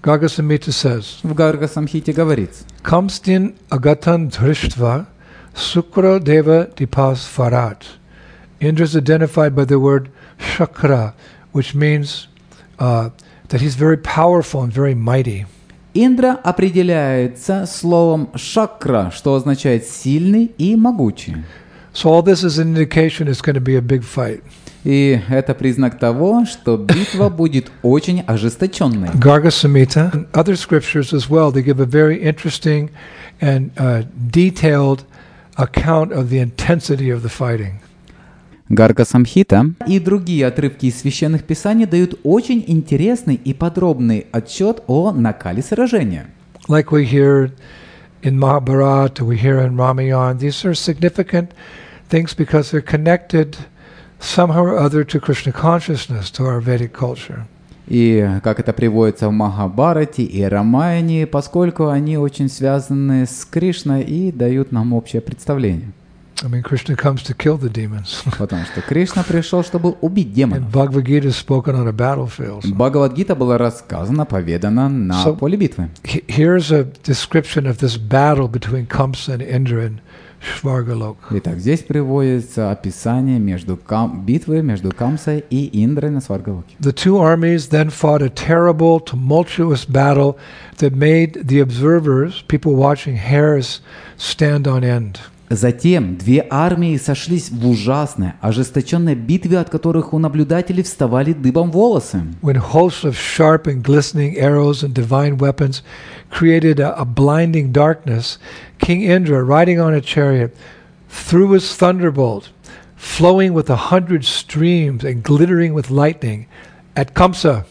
S1: Garga Samhita says,
S2: В Гарга Самхите говорится:
S1: Kamstin agatan drishtva sukra deva dipas farat. Indra is identified by the word shakra, which means that he's very powerful and very mighty.
S2: Индра определяется словом «шакра», что означает «сильный» и «могучий».
S1: So all this is an indication it's going to be a big fight.
S2: И это признак того, что битва будет очень ожесточенной.
S1: Garga Samhita and other scriptures as well, they give a very interesting and detailed account of the intensity of the fighting.
S2: Гарга Самхита и другие отрывки из священных писаний дают очень интересный и подробный отчет о накале сражения.
S1: Like we hear in Mahabharata, we hear in Ramayana, these are significant things because they're connected somehow or other to Krishna consciousness, to our Vedic culture.
S2: И как это приводится в Махабхарате и Рамаяне, поскольку они очень связаны с Кришной и дают нам общее представление.
S1: I mean, Krishna comes to kill the demons.
S2: Потому что Кришна пришел, чтобы убить демонов.
S1: And Bhagavad Gita is spoken on a battlefield.
S2: Бхагавад-гита была рассказана, поведана на поле битвы.
S1: Here's a description of this battle between Kamsa and Indra in Svargalok.
S2: Итак, здесь приводится описание битвы между Камсой и Индрой на Сваргалоке.
S1: The two armies then fought a terrible, tumultuous battle that made the observers, people watching, hairs stand on end.
S2: Затем две армии сошлись в ужасной, ожесточенной битве, от которых у наблюдателей вставали дыбом волосы.
S1: When hosts of sharp and glistening arrows and divine weapons created a blinding darkness, King Indra, riding on a chariot, threw his thunderbolt, flowing with 100 streams and glittering with lightning, at Kamsa.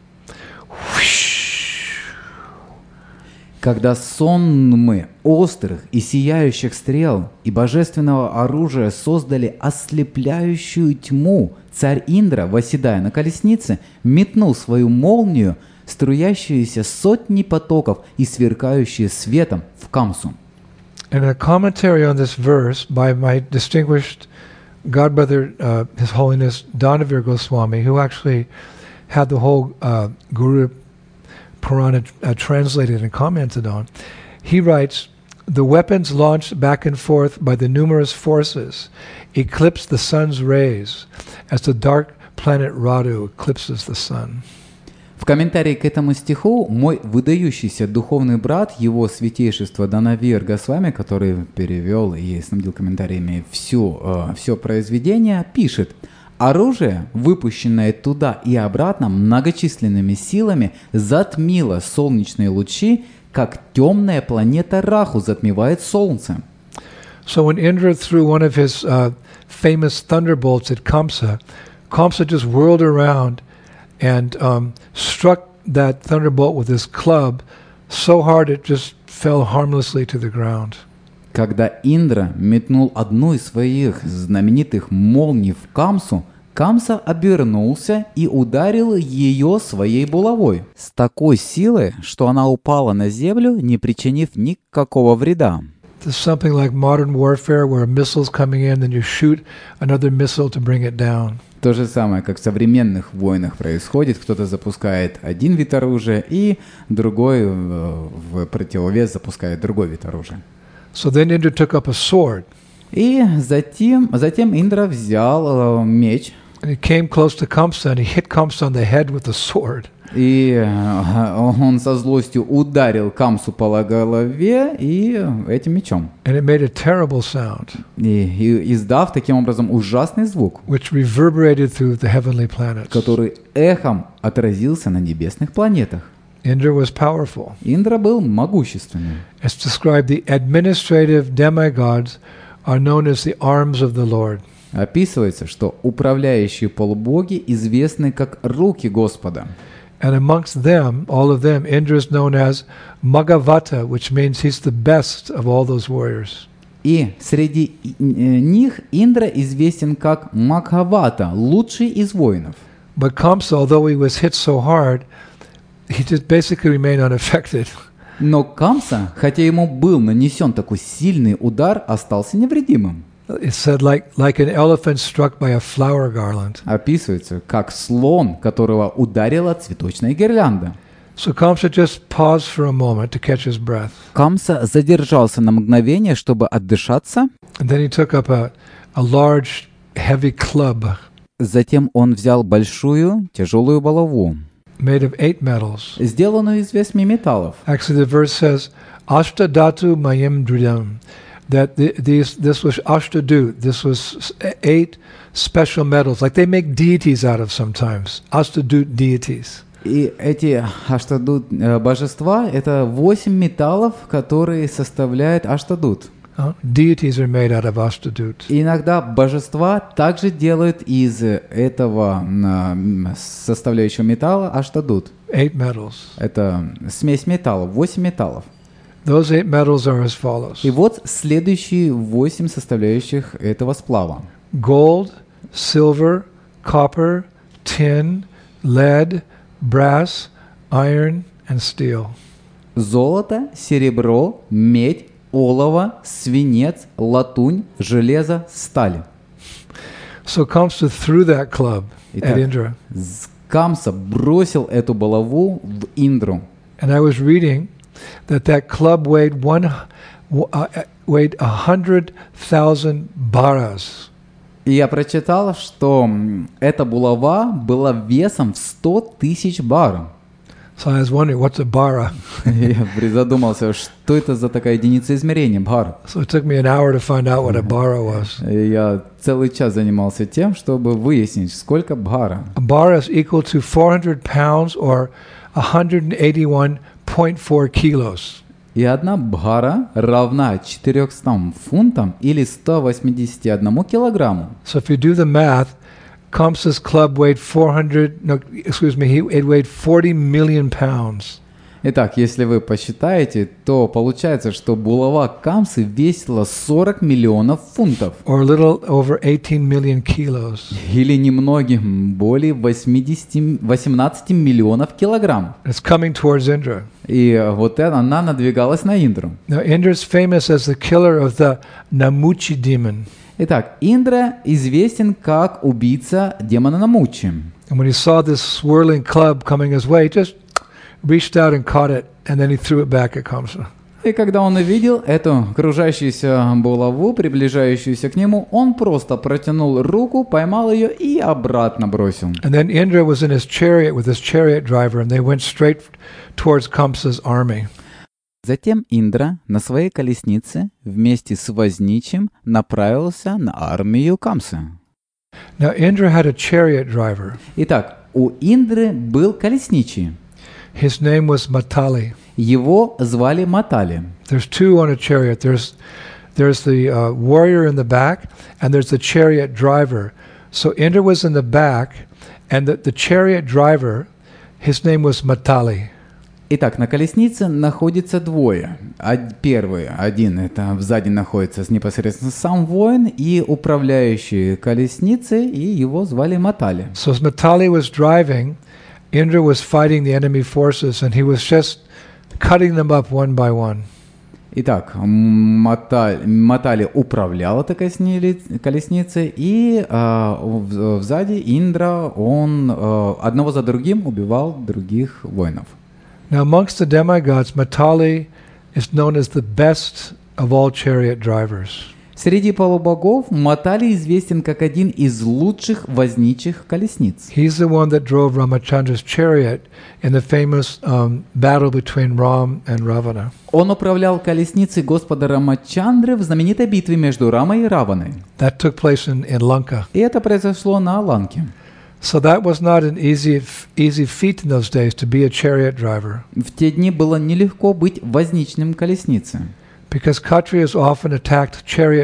S2: Когда сонмы острых и сияющих стрел и божественного оружия создали ослепляющую тьму, царь Индра, восседая на колеснице, метнул свою молнию, струящуюся сотни потоков и сверкающие светом в Камсу.
S1: And a commentary on this verse by my distinguished godbrother, His Holiness Danavir Goswami, who actually had the whole Guru Purana translated and commented on, he writes, the weapons launched back and forth by the numerous forces eclipsed the sun's rays as the dark planet Radu eclipses the sun.
S2: В комментарии к этому стиху мой выдающийся духовный брат, его святейшество Данавир Госвами, который перевел и снабдил комментариями все произведение, пишет: оружие, выпущенное туда и обратно многочисленными силами, затмило солнечные лучи, как темная планета Раху затмевает Солнце.
S1: So when Indra threw one of his famous thunderbolts at Kamsa, Kamsa just whirled around and struck that thunderbolt with his club so hard it just fell harmlessly to the ground.
S2: Когда Индра метнул одну из своих знаменитых молний в Камсу, Камса обернулся и ударил ее своей булавой с такой силой, что она упала на землю, не причинив никакого вреда.
S1: There's something like modern warfare where a missile's coming in, then you shoot another missile to bring it down.
S2: То же самое, как в современных войнах происходит. Кто-то запускает один вид оружия, и другой в противовес запускает другой вид оружия.
S1: So then Indra took up a sword.
S2: И затем Индра взял меч.
S1: And he came close to Kamsa and he hit Kamsa on the head with the sword.
S2: И он со злостью ударил Камсу по голове и этим мечом.
S1: And it made a terrible sound.
S2: И издав таким образом ужасный звук,
S1: which reverberated through the heavenly planets.
S2: который эхом отразился на небесных планетах.
S1: Indra was powerful.
S2: Индра был могущественным.
S1: As described, the administrative demigods are known as the arms of the Lord.
S2: Описывается, что управляющие полубоги известны как руки Господа.
S1: And amongst them, all of them, Indra is known as Magavata, which means he's the best of all those warriors.
S2: И среди них Индра известен как Магавата, лучший из воинов.
S1: But Kamsa, although he was hit so hard, he just basically remained unaffected.
S2: Но Камса, хотя ему был нанесен такой сильный удар, остался невредимым.
S1: It said like an elephant struck by a flower garland.
S2: Описывается как слон, которого ударила цветочная гирлянда.
S1: So Kamsa just paused for a moment to catch his breath.
S2: Камса задержался на мгновение, чтобы отдышаться.
S1: And then he took up a large, heavy club
S2: Затем он взял большую, тяжелую булаву,
S1: made of 8 metals.
S2: сделанную из 8 металлов.
S1: Actually, the verse says, Ashtadatu mayim drudam. That this was Ashtadut. This was 8 special metals. Like they make deities out of sometimes. Ashtadut deities.
S2: И эти аштадут божества — это 8 металлов, которые составляют аштадут.
S1: Deities are made out of Ashtadut.
S2: И иногда божества также делают из этого составляющего металла аштадут.
S1: 8 metals.
S2: Это смесь металлов, 8 металлов.
S1: Those 8 metals are as follows.
S2: И вот следующие 8 составляющих этого сплава.
S1: Gold, silver, copper, tin, lead, brass, iron, and steel.
S2: Золото, серебро, медь, олово, свинец, латунь, железо, сталь.
S1: So Kamsa threw that club
S2: Итак,
S1: at Indra.
S2: Камса бросил эту булаву в Индру.
S1: And I was reading that club weighed 100,000 baras.
S2: И я прочитал, что эта булава была весом в 100 тысяч бар.
S1: So I was wondering, what's a bara?
S2: Я призадумался, что это за такая единица измерения, бар.
S1: So it took me an hour to find out what a bara was.
S2: И я целый час занимался тем, чтобы выяснить, сколько бара.
S1: A bara is equal to 400 pounds or 181.4 kilos.
S2: И одна бара равна 400 фунтам или 181 килограмму.
S1: So if you do the math, Kamsa's club weighed 40 million pounds.
S2: Итак, если вы посчитаете, то получается, что булава Камсы весила 40 миллионов фунтов.
S1: Or a little over 18 million kilos.
S2: Или немногим более 18 миллионов килограмм.
S1: It's coming towards Indra.
S2: И вот она надвигалась на Индру.
S1: Now Indra is famous as the killer of the Namuchi demon.
S2: Итак, Индра известен как убийца демона Намучи.
S1: And when he saw this swirling club coming his way, he just reached out and caught it, and then he threw it back at Kamsa.
S2: И когда он увидел эту кружащуюся булаву, приближающуюся к нему, он просто протянул руку, поймал ее и обратно бросил.
S1: And then Indra was in his chariot with his chariot driver, and they went straight towards Kamsa's army.
S2: Затем Индра на своей колеснице вместе с возничим направился на армию Камсы.
S1: Now Indra had a chariot driver.
S2: Итак, у Индры был колесничий.
S1: His name was Matali.
S2: Его звали Матали.
S1: There's two on a chariot. There's the warrior in the back, and there's the chariot driver. So Indra was in the back, and the chariot driver, his name was Matali.
S2: Итак, на колеснице находится двое. Первый, один, это сзади находится непосредственно сам воин и управляющий колесницей, и его звали Матали.
S1: So as Matali was driving, Indra was fighting the enemy forces, and he was just cutting them up one by one.
S2: Итак, Матали управлял этой колесницей, и сзади Индра, он одного за другим убивал других воинов.
S1: Now amongst the demigods, Matali is known as the best of all chariot drivers.
S2: Среди полубогов Матали известен как один из лучших возничих колесниц.
S1: He's the one that drove Ramachandra's chariot in the famous battle between Ram and Ravana.
S2: Он управлял колесницей Господа Рамачандры в знаменитой битве между Рамой и Раваной.
S1: That took place in Lanka.
S2: И это произошло на Ланке.
S1: So that was not an easy feat in those days to be a chariot driver.
S2: В те дни было нелегко быть возничным колесницы.
S1: Because Kshatriyas often attacked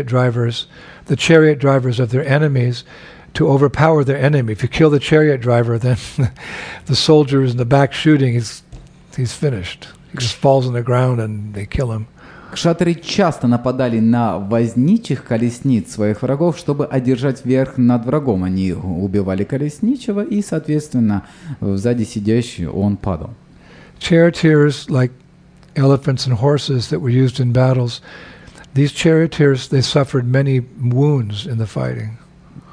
S1: the chariot drivers of their enemies, to overpower their enemy. If you kill the chariot driver, then the soldier is in the back shooting, he's finished. He just falls on the ground and they kill him.
S2: Кшатры часто нападали на возничих колесниц своих врагов, чтобы одержать верх над врагом. Они убивали колесничего, и, соответственно, сзади сидящий он падал.
S1: Charioteers, like elephants and horses that were used in battles, these charioteers, they suffered many wounds in the fighting.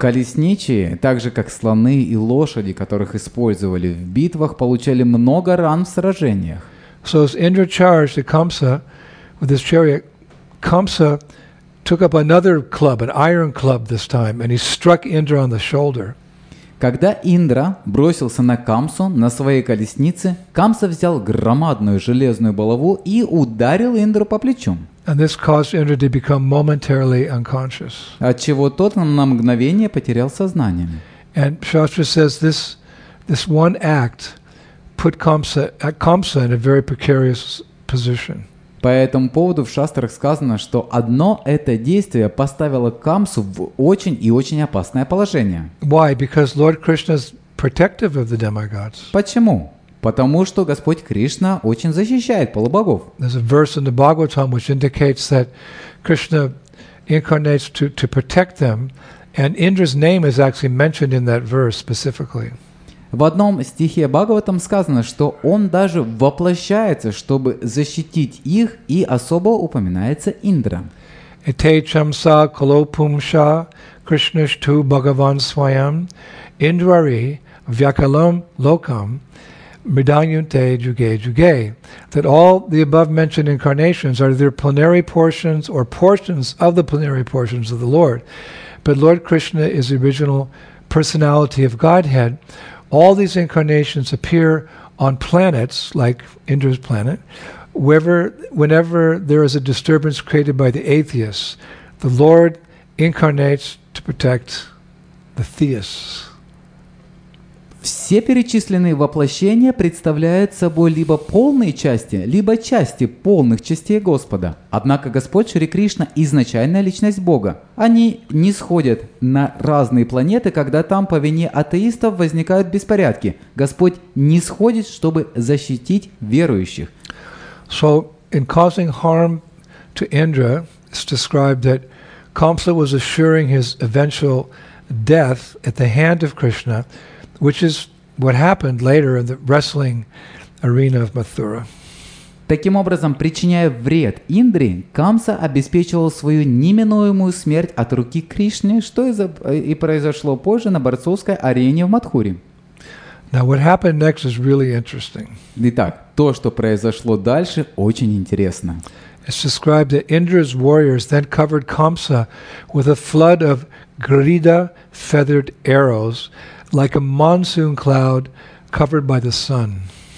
S2: Колесничие, так же как слоны и лошади, которых использовали в битвах, получали много ран в сражениях.
S1: So as Indra charged at Kamsa with his chariot, Kamsa took up another club, an iron club this time, and he struck Indra on the shoulder.
S2: Когда Индра бросился на Камсу на своей колеснице, Камса взял громадную железную булаву и ударил Индру по плечу.
S1: And this caused Indra to become momentarily unconscious.
S2: Отчего тот на мгновение потерял сознание.
S1: And Shastra says this one act put Kamsa in a very precarious position.
S2: По этому поводу в шастрах сказано, что одно это действие поставило Камсу в очень и очень опасное положение.
S1: Why? Because Lord Krishna is protective of the demigods.
S2: Почему? Потому что Господь Кришна очень защищает полубогов.
S1: There's a verse in the Bhagavatam which indicates that Krishna incarnates to protect them, and Indra's name is actually mentioned in that verse specifically.
S2: В одном стихе Бхагаватам сказано, что он даже воплощается, чтобы защитить их, и особо упоминается Индра.
S1: Ete chamsa kalopumsha krishnashtu bhagavan swayam indrari vyakalam lokam mridanyunte juge juge. That all the above mentioned incarnations are either plenary portions or portions of the plenary portions of the Lord. But Lord Krishna is the original personality of Godhead. All these incarnations appear on planets, like Indra's planet, whenever there is a disturbance created by the atheists, the Lord incarnates to protect the theists.
S2: Все перечисленные воплощения представляют собой либо полные части, либо части полных частей Господа. Однако Господь Шри Кришна – изначальная личность Бога. Они не сходят на разные планеты, когда там по вине атеистов возникают беспорядки. Господь не сходит, чтобы защитить верующих.
S1: So, in causing harm to Indra, it's described that Kamsa was assuring his eventual death at the hand of Krishna, which is what happened later in the wrestling arena of Mathura.
S2: Таким образом, причиняя вред Индре, Камса обеспечивал свою неминуемую смерть от руки Кришны, что и произошло позже на борцовской арене в Мадхуре.
S1: Now, what happened next is really interesting.
S2: Итак, то, что произошло дальше, очень интересно.
S1: It's described that Indra's warriors then covered Kamsa with a flood of Grida feathered arrows, like a monsoon cloud covered by the sun.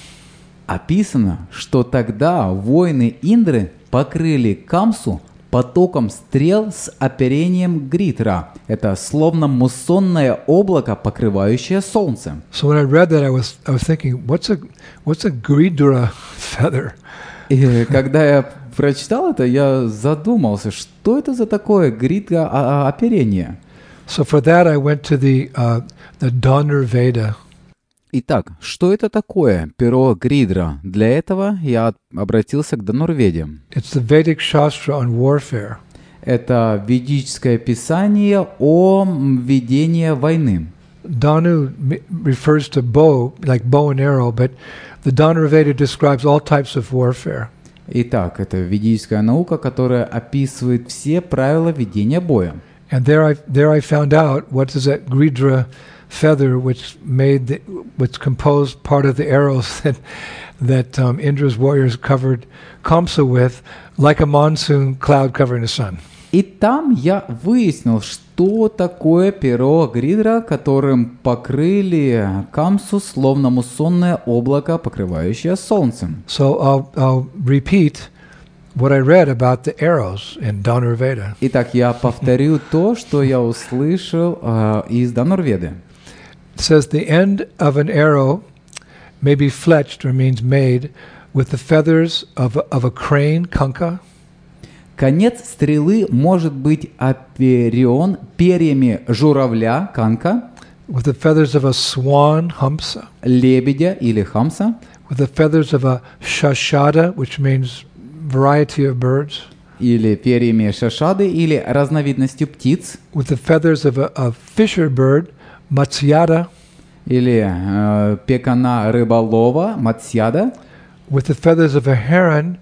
S2: Описано, что тогда воины Индры покрыли Камсу потоком стрел с оперением Гритра. Это словно муссонное облако, покрывающее солнце.
S1: So when I read that, I was thinking, what's a Gridra feather?
S2: И когда я прочитал это, я задумался, что это за такое Гритра оперение.
S1: So for that, I went to the Dhanurveda.
S2: Итак, что это такое перо Гридра? Для этого я обратился к Дhanurvede.
S1: It's the Vedic Shastra on warfare.
S2: Это ведическое писание о ведении войны.
S1: Dhanu refers to bow, like bow and arrow, but the Dhanurveda describes all types of warfare.
S2: Итак, это ведическая наука, которая описывает все правила ведения боя.
S1: And there I found out what is that Gridra feather, which composed part of the arrows that Indra's warriors covered Kamsa with, like a monsoon cloud covering the sun.
S2: И там я выяснил, что такое перо Гридра, которым покрыли Камсу, словно муссонное облако, покрывающее солнцем.
S1: So I'll repeat what I read about the arrows in Dhanurveda.
S2: Итак, я повторю то, что я услышал из Дhanurvеды.
S1: It says the end of an arrow may be fletched, or means made, with the feathers of a crane, kanka.
S2: Конец стрелы может быть оперен перьями журавля, канка,
S1: with the feathers of a swan, hamsa,
S2: лебедя или хамса,
S1: with the feathers of a shashada, which means variety of birds,
S2: или перьями шашады, или разновидностью птиц,
S1: with the feathers of a fisher bird, matsyada,
S2: или пекана рыболова, матсьяда,
S1: with the feathers of a heron,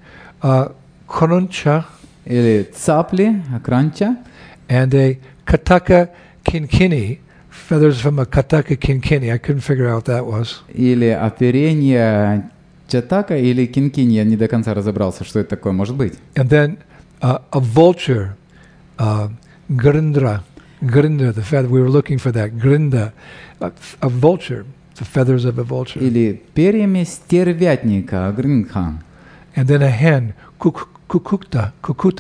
S1: konuncha,
S2: или цапли, кранча,
S1: and a kataka kinkini, feathers from a kataka kinkini. I couldn't figure out what that was.
S2: Или оперение чатака или кинкини. Я не до конца разобрался, что это такое может быть.
S1: And then a vulture, grindra, the feather. We were looking for that grinda, a vulture, the feathers of a vulture.
S2: Или перьями стервятника, грингха.
S1: And then a hen, kukuta.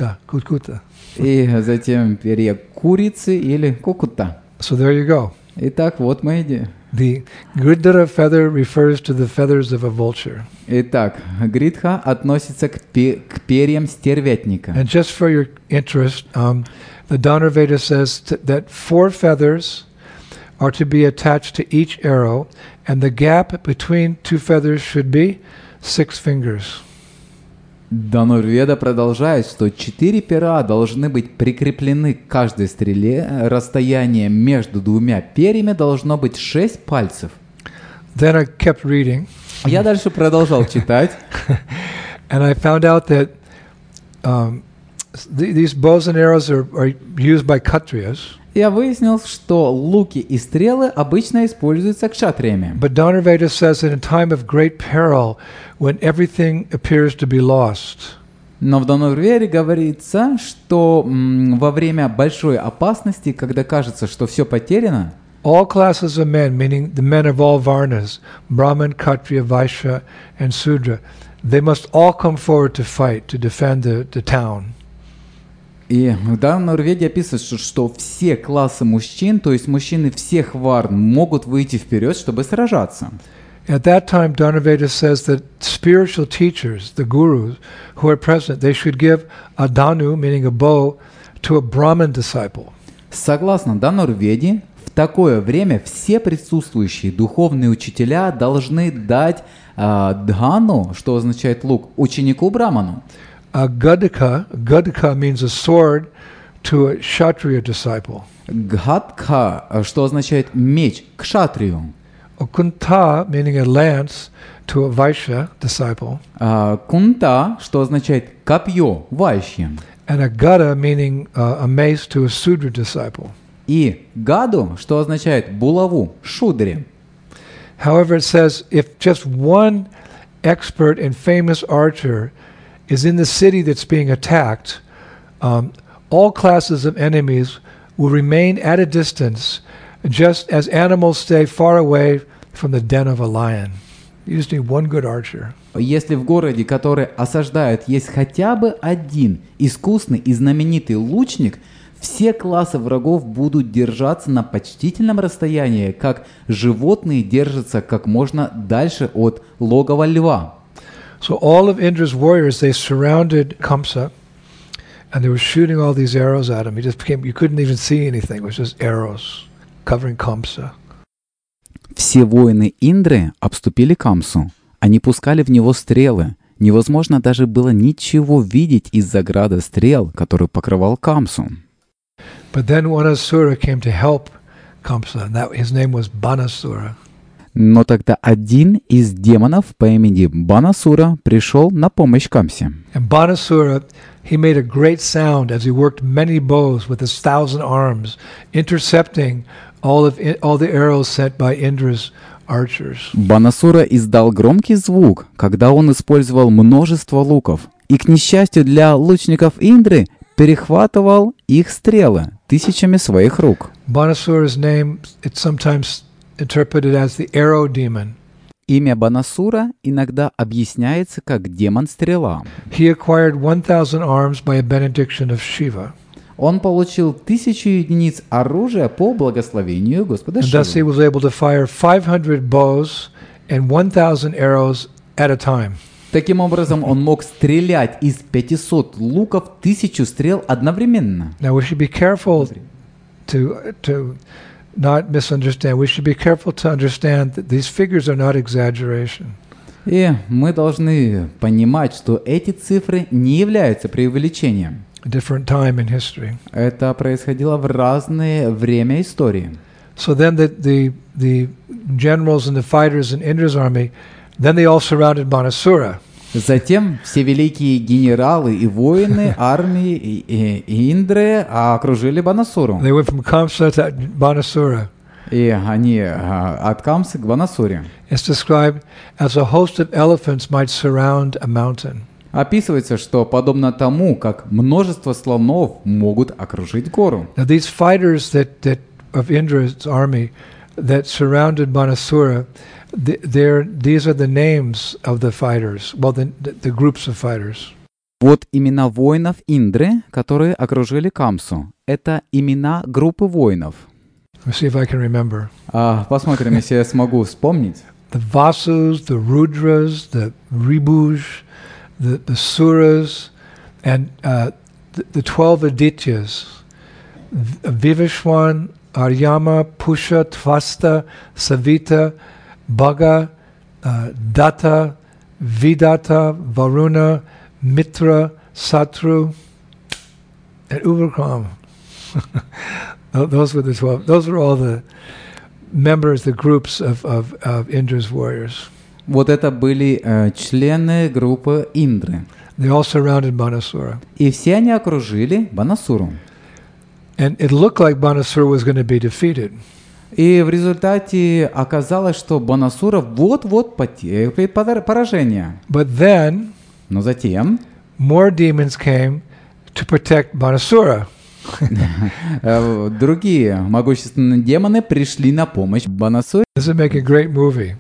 S2: И затем перья курицы или кукута.
S1: So there you go.
S2: Итак, вот моя идея.
S1: The grindra feather refers to the feathers of a vulture.
S2: Итак, гридха относится к перьям стервятника.
S1: And just for your interest, the Dhanurveda says that 4 feathers are to be attached to each arrow, and the gap between 2 feathers should be 6 fingers.
S2: Дханурведа продолжает, что 4 пера должны быть прикреплены к каждой стреле, расстояние между 2 перьями должно быть 6 пальцев.
S1: Then I kept reading.
S2: Я дальше продолжал читать.
S1: And I found out that these bows and arrows are used by Kshatriyas.
S2: Я выяснил, что луки и стрелы обычно используются кшатриями.
S1: But Dhanurveda says that in time of great peril, when everything appears to be lost,
S2: Но в Дханурведе говорится, что во время большой опасности, когда кажется, что все потеряно,
S1: all classes of men, meaning the men of all varnas, Brahman, Kshatriya, Vaishya, and Sudra, they must all come forward to fight, to defend the town.
S2: и в Дханурведе описывается, что все классы мужчин, то есть мужчины всех варн, могут выйти вперед, чтобы сражаться.
S1: At that time, Dhanurveda says that spiritual teachers, the gurus who are present, they should give a dhanu, meaning a bow, to a Brahmin disciple.
S2: Согласно Дханурведе, в такое время все присутствующие духовные учителя должны дать дхану, что означает лук, ученику браману.
S1: A gadika means a sword, to a Kshatriya disciple.
S2: Гхатха, что означает меч, к кшатрию.
S1: A kunta, meaning a lance, to a Vaishya disciple.
S2: Кунта, что означает копье, вайщи.
S1: And a gada, meaning a mace, to a Sudra disciple.
S2: И гаду, что означает булаву, шудре.
S1: However, it says if just one expert and famous archer is in the city that's being attacked, all classes of enemies will remain at a distance, just as animals stay far away from the den of a lion. You just need one good archer.
S2: Если в городе, который осаждают, есть хотя бы один искусный и знаменитый лучник, все классы врагов будут держаться на почтительном расстоянии, как животные держатся как можно дальше от логова льва.
S1: So all of Indra's warriors, they surrounded Kamsa, and they were shooting all these arrows at him. You couldn't even see anything. It was just arrows covering Kamsa.
S2: Все воины Индры обступили Камсу. Они пускали в него стрелы. Невозможно даже было ничего видеть из-за града стрел, который покрывал Камсу.
S1: But then one asura came to help Kamsa, and his name was Banasura.
S2: Но тогда один из демонов по имени Банасура пришел на помощь Камсе.
S1: And Banasura, he made a great sound as he worked many bows with his 1,000 arms, intercepting all the arrows sent by Indra's archers.
S2: Банасура издал громкий звук, когда он использовал множество луков, и, к несчастью для лучников Индры, перехватывал их стрелы тысячами своих рук.
S1: Banasura's name, it's sometimes interpreted as the arrow demon.
S2: Имя Банасура иногда объясняется как демон-стрела.
S1: He acquired 1,000 arms by a benediction of Shiva.
S2: Он получил 1000 единиц оружия по благословению Господа
S1: And thus he
S2: Шивы.
S1: was able to fire 500 bows and 1,000 arrows at a time.
S2: Таким образом, он мог стрелять из 500 луков 1000 стрел одновременно.
S1: Now we should be careful to not misunderstand. We should be careful to understand that these figures are not exaggeration.
S2: И мы должны понимать, что эти цифры не являются преувеличением.
S1: A different time in history.
S2: Это происходило в разное время истории.
S1: So then the generals and the fighters in Indra's army, then they all surrounded Banasura.
S2: Затем все великие генералы и воины армии Индры окружили Банасуру.
S1: They went from Kamsa to Banasura.
S2: И они от Камсы к Банасуре.
S1: It's described as a host of elephants might surround a mountain.
S2: Описывается, что подобно тому, как множество слонов могут окружить гору.
S1: Now these fighters that of Indra's army that surrounded Banasura, these are the names of the fighters. Well, the groups of fighters.
S2: Вот имена воинов Индры, которые окружили Камсу. Это имена группы воинов.
S1: Let's see if I can remember.
S2: Посмотрим, если я смогу вспомнить.
S1: The Vasus, the Rudras, the Ribhuj, the Suras, and the 12 Adityas. Vivishwan, Aryama, Pusha, Tvasta, Savita, Bhaga, Datta, Vidata, Varuna, Mitra, Satru, and Uvakram. Those were the 12. Those were all the members, the groups of Indra's warriors.
S2: Вот это были члены группы Индры.
S1: They all surrounded Banasura.
S2: И все они окружили Банасуру.
S1: And it looked like Banasura was going to be defeated.
S2: И в результате оказалось, что Банасура вот-вот потерпит поражение.
S1: But then,
S2: Но затем
S1: more demons came to protect Banasura.
S2: другие могущественные демоны пришли на помощь Банасуре.
S1: This would make a great movie.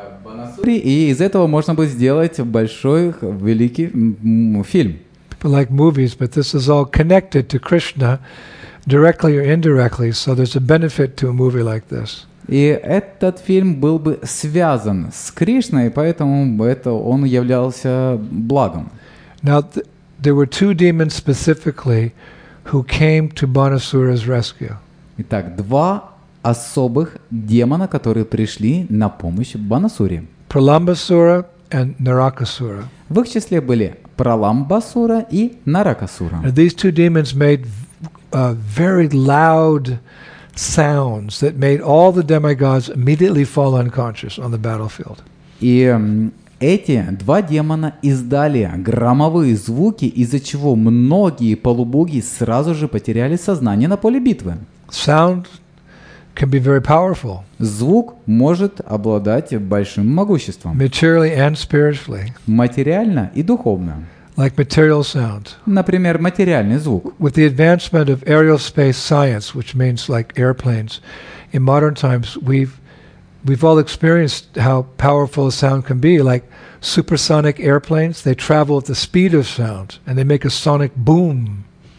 S2: И из этого можно будет сделать большой, великий фильм.
S1: People like movies, but this is all connected to Krishna, directly or indirectly, so there's a benefit to a movie like this.
S2: И этот фильм был бы связан с Кришной, поэтому он являлся благом.
S1: Now, there were two demons specifically who came to Banasura's rescue.
S2: Итак, два особых демона, которые пришли на помощь Банасуре.
S1: Pralambasura and Narakasura.
S2: В их числе были Праламбасура и Наракасура.
S1: Now, these two demons made very loud sounds that made all the demigods immediately fall unconscious on the battlefield.
S2: И эти два демона издали громовые звуки, из-за чего многие полубоги сразу же потеряли сознание на поле битвы.
S1: Sound can be very powerful.
S2: Звук может обладать большим могуществом.
S1: Materially and spiritually.
S2: Материально и духовно.
S1: Like material sound.
S2: Например, материальный звук.
S1: With the advancement of aerial space science, which means like airplanes, in modern times we've all experienced how powerful sound can be. Like supersonic airplanes, they travel at the speed of sound and they make a sonic boom.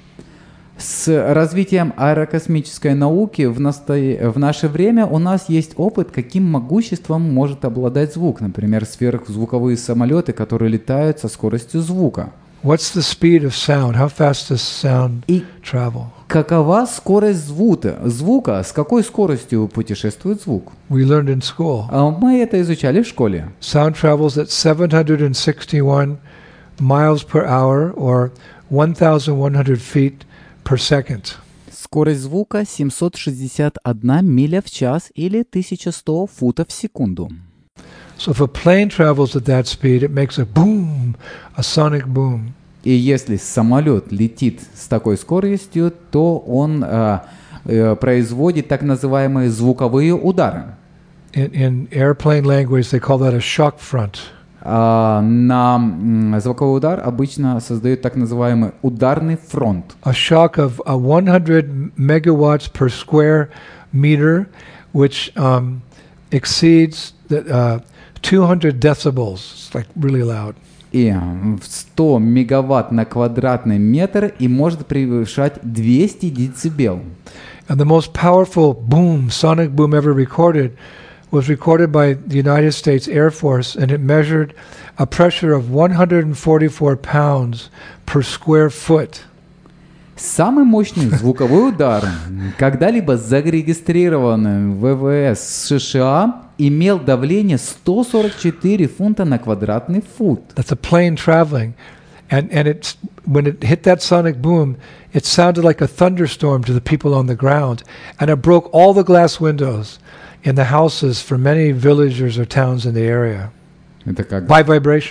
S2: С развитием аэрокосмической науки в наше время у нас есть опыт, каким могуществом может обладать звук. Например, сверхзвуковые самолеты, которые летают со скоростью звука.
S1: What's the speed of sound? How fast does sound travel?
S2: Какова скорость звука? С какой скоростью путешествует звук?
S1: We learned in school.
S2: Мы это изучали в школе.
S1: Sound travels at 761 miles per hour or 1,100 feet per second.
S2: Скорость звука 761 миля в час или 1100 футов в секунду.
S1: So if a plane travels at that speed, it makes a boom, a sonic boom.
S2: И если самолет летит с такой скоростью, то он производит так называемые звуковые удары.
S1: In airplane language, they call that a shock front.
S2: На звуковой удар обычно создают так называемый ударный фронт.
S1: A shock of 100 megawatts per square meter, which exceeds 200 decibels. It's like really loud.
S2: И 100 мегаватт на квадратный метр и может превышать 200 децибел.
S1: And the most powerful boom, sonic boom ever recorded was recorded by the United States Air Force, and it measured a pressure of 144 pounds per square foot.
S2: Самый мощный звуковой удар, когда-либо зарегистрированный в ВВС США, имел давление 144 фунта на квадратный фут.
S1: That's a plane traveling. And when it hit that sonic boom, it sounded like a thunderstorm to the people on the ground. And it broke all the glass windows in the houses for many villagers or towns in the area.
S2: Это как
S1: By vibration.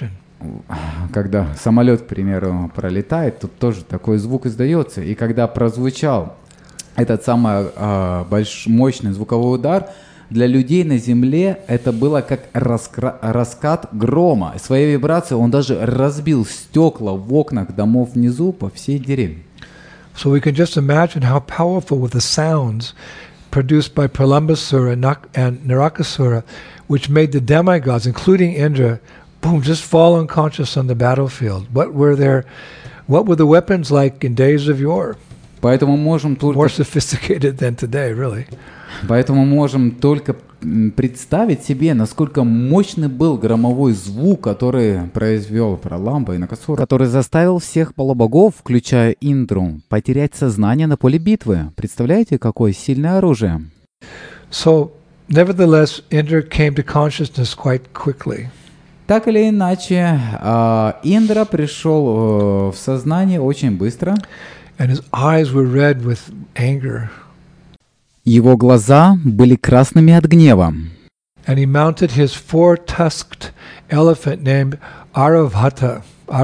S2: когда самолет, к примеру, пролетает, тут тоже такой звук издается. И когда прозвучал этот самый мощный звуковой удар, для людей на земле это было как раскат грома. Своей вибрацией он даже разбил стекла в окнах домов внизу по всей деревне.
S1: So we can just imagine how powerful were the sounds produced by Pralambasura and Narakasura, which made the demigods, including Indra, boom, just fall unconscious on the battlefield. What were the weapons like in days of yore?
S2: Поэтому можем только...
S1: More sophisticated than today, really.
S2: Поэтому можем только представить себе, насколько мощный был громовой звук, который произвел Праламба и Накасура, который заставил всех полубогов, включая Индру, потерять сознание на поле битвы. Представляете, какое сильное оружие?
S1: So, nevertheless, Indra came to consciousness quite quickly.
S2: Так или иначе, Индра пришел в сознание очень быстро.
S1: And his eyes were red with anger.
S2: Его глаза были красными от гнева.
S1: And he mounted his 4-tusked elephant named Aravata.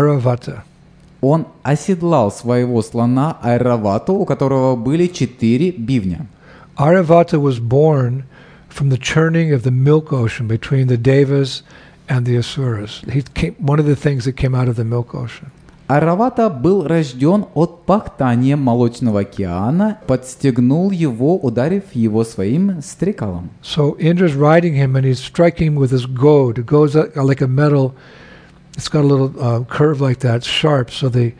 S2: Он оседлал своего слона Айравату, у которого были 4 бивня.
S1: Aravata was born from the churning of the milk ocean between the Devas and the Asuras. One of the things that came out of the milk ocean.
S2: Айравата был рожден от пахтания молочного океана, подстегнул его, ударив его своим стрекалом.
S1: So Indra's riding him and he's striking with his goad. It goes like a metal. It's got a little curve like that, it's sharp. So the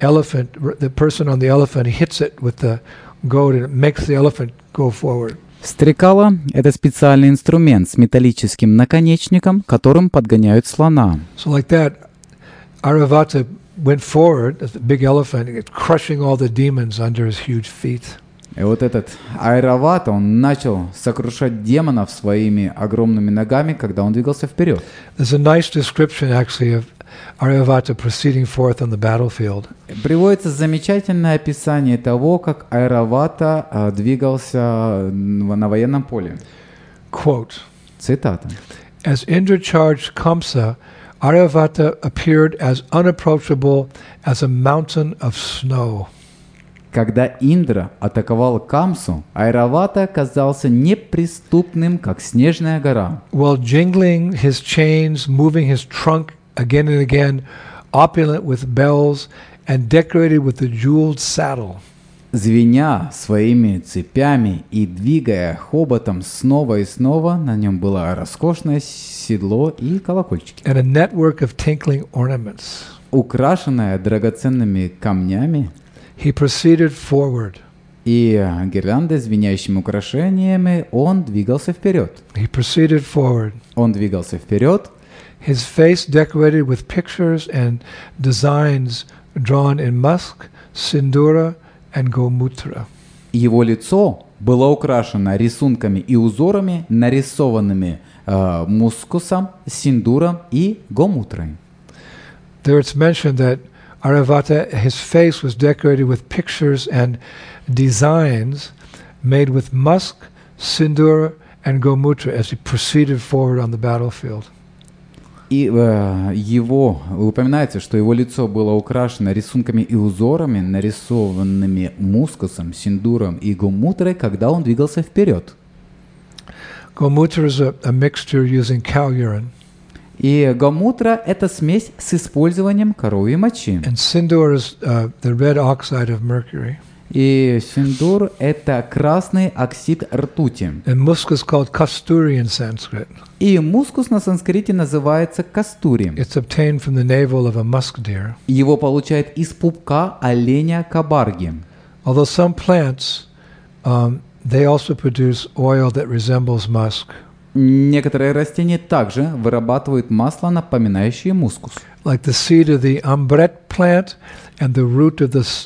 S1: person on the elephant hits it with the goad and it makes the elephant go forward.
S2: Стрекала — это специальный инструмент с металлическим наконечником, которым подгоняют слона.
S1: So like that, Aravata went forward as a big elephant, crushing all the demons under his huge feet.
S2: И вот этот Айравата, он начал сокрушать демонов своими огромными ногами, когда он двигался вперед.
S1: There's a nice description actually of Aravata proceeding forth on the battlefield.
S2: Приводится замечательное описание того, как Айравата двигался на военном поле.
S1: Quote.
S2: Цитата.
S1: As Indra charged Kamsa, Aravata appeared as unapproachable as a mountain of snow.
S2: Когда Индра атаковал Камсу, Айравата казался неприступным, как снежная гора.
S1: While jingling his chains, moving his trunk again and again, opulent with bells and decorated with a jeweled saddle.
S2: Звеня своими цепями и двигая хоботом снова и снова, на нем было роскошное седло и колокольчики.
S1: And a network of tinkling ornaments.
S2: Украшенное драгоценными камнями,
S1: he proceeded forward.
S2: И гирляндой, звенящими украшениями, он двигался вперед.
S1: He proceeded forward.
S2: Он двигался вперед.
S1: His face decorated with pictures and designs drawn in musk, sindura, and gomutra.
S2: Его лицо было украшено рисунками и узорами, нарисованными мускусом, синдуром и гомутрой.
S1: There it's mentioned that Aravata, his face was decorated with pictures and designs made with musk, sindura, and gomutra as he proceeded forward on the battlefield.
S2: И упоминается, что его лицо было украшено рисунками и узорами, нарисованными мускусом, синдуром и гомутрой, когда он двигался вперед.
S1: Gomutra is a mixture using cow urine.
S2: И гомутра — это смесь с использованием коровьей мочи.
S1: And sindur is the red oxide of mercury.
S2: И синдур — это красный оксид ртути.
S1: And musk is called kasturi in Sanskrit.
S2: И мускус на санскрите называется кастури.
S1: It's obtained from the navel of a musk deer.
S2: Его получают из пупка оленя кабарги.
S1: Although some plants, they also produce oil that resembles musk.
S2: Некоторые растения также вырабатывают масло, напоминающее мускус.
S1: Like the seed of the ambret plant and the root of the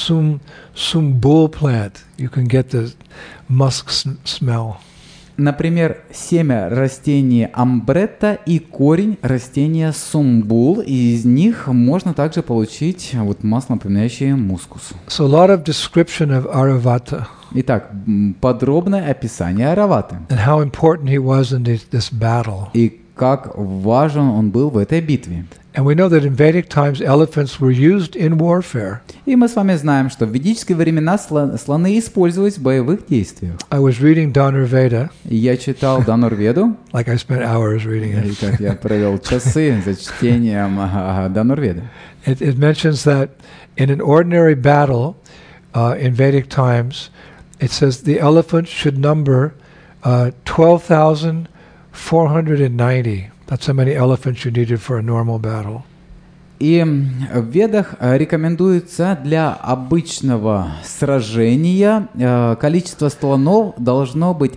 S1: sumbul plant, you can get the musk smell.
S2: Например, семя растения амбретта и корень растения сумбул, и из них можно также получить масло, напоминающее мускус.
S1: So a lot of description of Aravata.
S2: Итак, подробное описание Айраваты.
S1: And how important he was in this battle.
S2: И как важен он был в этой битве.
S1: And we know that in Vedic times elephants were used in warfare.
S2: И мы с вами знаем, что в ведические времена слоны использовались в боевых действиях.
S1: I was reading Dhanurveda,
S2: И я читал Дханурведу,
S1: like I spent hours reading
S2: и
S1: it.
S2: как я провел часы за чтением Дханурведы.
S1: It mentions that in an ordinary battle in Vedic times, it says the elephant should number 12,490. That's how many elephants you needed for a normal battle.
S2: И в Ведах рекомендуется для обычного сражения количество слонов должно быть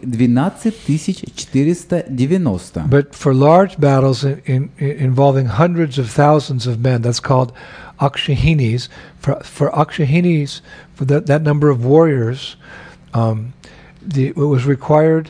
S2: 12490.
S1: But for large battles involving hundreds of thousands of men, that's called akshahinis. For akshahinis, for that number of warriors, it was required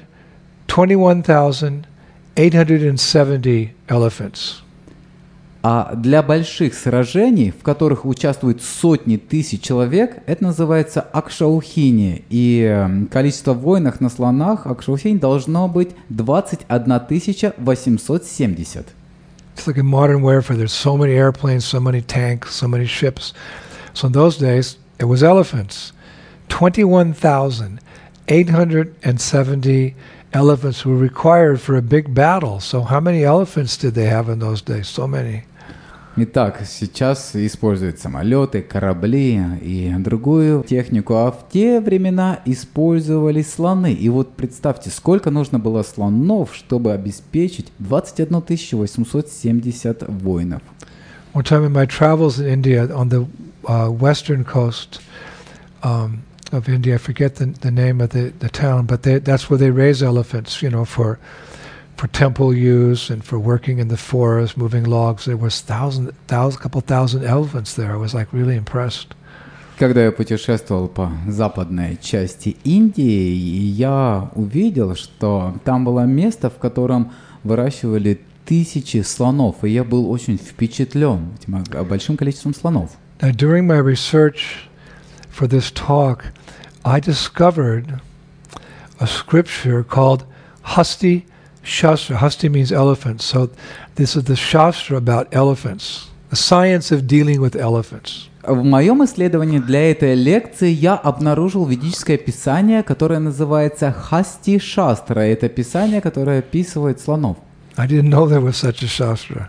S1: 21,870 elephants.
S2: А для больших сражений, в которых участвуют сотни тысяч человек, это называется акшаухини. И количество воинов на слонах акшаухини должно быть 21 870.
S1: It's like in modern warfare, there's so many airplanes, so many tanks, so many ships. So in those days, it was elephants. 21,870 elephants were required for a big battle. So how many elephants did they have in those days? So many.
S2: Итак, сейчас используют самолеты, корабли и другую технику, а в те времена использовались слоны. И вот представьте, сколько нужно было слонов, чтобы обеспечить 21 870 воинов.
S1: One time in my travels in India, on the western coast of India, I forget the name of the town, but that's where they raise elephants, you know, for temple use and for working in the forest, moving logs. There was couple thousand elephants there. I was like really impressed.
S2: Когда я путешествовал по западной части Индии, я увидел, что там было место, в котором выращивали тысячи слонов, и я был очень впечатлен этим большим количеством слонов.
S1: Now, during my research for this talk, I discovered a scripture called Hasti Shastra. Hasti means elephant. So this is the Shastra about elephants, the science of dealing with elephants.
S2: В моем исследовании для этой лекции я обнаружил ведическое писание, которое называется Хасти Шастра. Это писание, которое описывает слонов.
S1: I didn't know there was such a Shastra.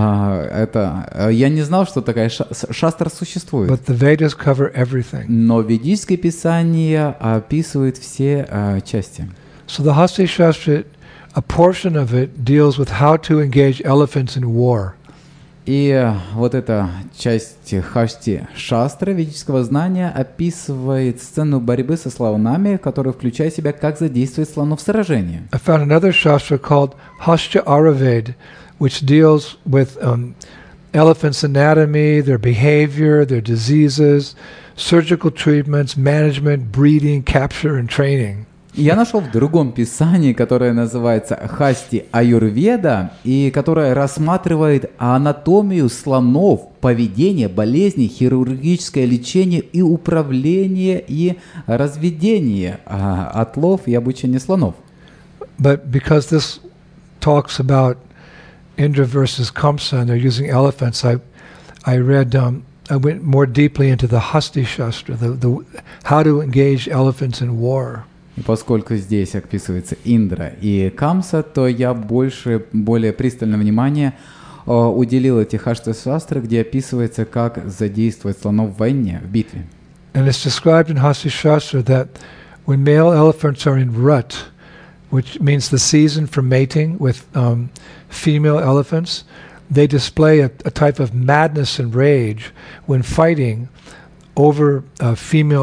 S2: Я не знал, что такая шастра существует.
S1: But the Vedas cover everything.
S2: Но ведическое писание описывает все части.
S1: So the Hasti Shastra, a portion of it deals with how to engage elephants in war.
S2: И вот эта часть Хасти Шастры, ведического знания, описывает сцену борьбы со слонами, которая включает в себя, как задействовать слонов в сражении.
S1: I found another Shastra called Hastya Ayurveda, which deals with elephants' anatomy, their behavior, their diseases, surgical treatments, management, breeding, capture, and training.
S2: Я нашел в другом писании, которое называется Хасти Аюрведа, и которое рассматривает анатомию слонов, поведение, болезни, хирургическое лечение и управление и разведение, отлов и обучение слонов.
S1: But because this talks about Indra versus Kamsa, and they're using elephants, I read, I went more deeply into the Hasti Shastra, the how to engage elephants in war.
S2: И поскольку здесь описывается Индра и Камса, то я более пристальное внимание уделил эти Хашти-шастры, где описывается, как задействовать слонов в войне, в битве.
S1: And it's described in Hasti Shastra that when male elephants are in rut, which means the season for mating with female elephants, they display a type of madness and rage when fighting over female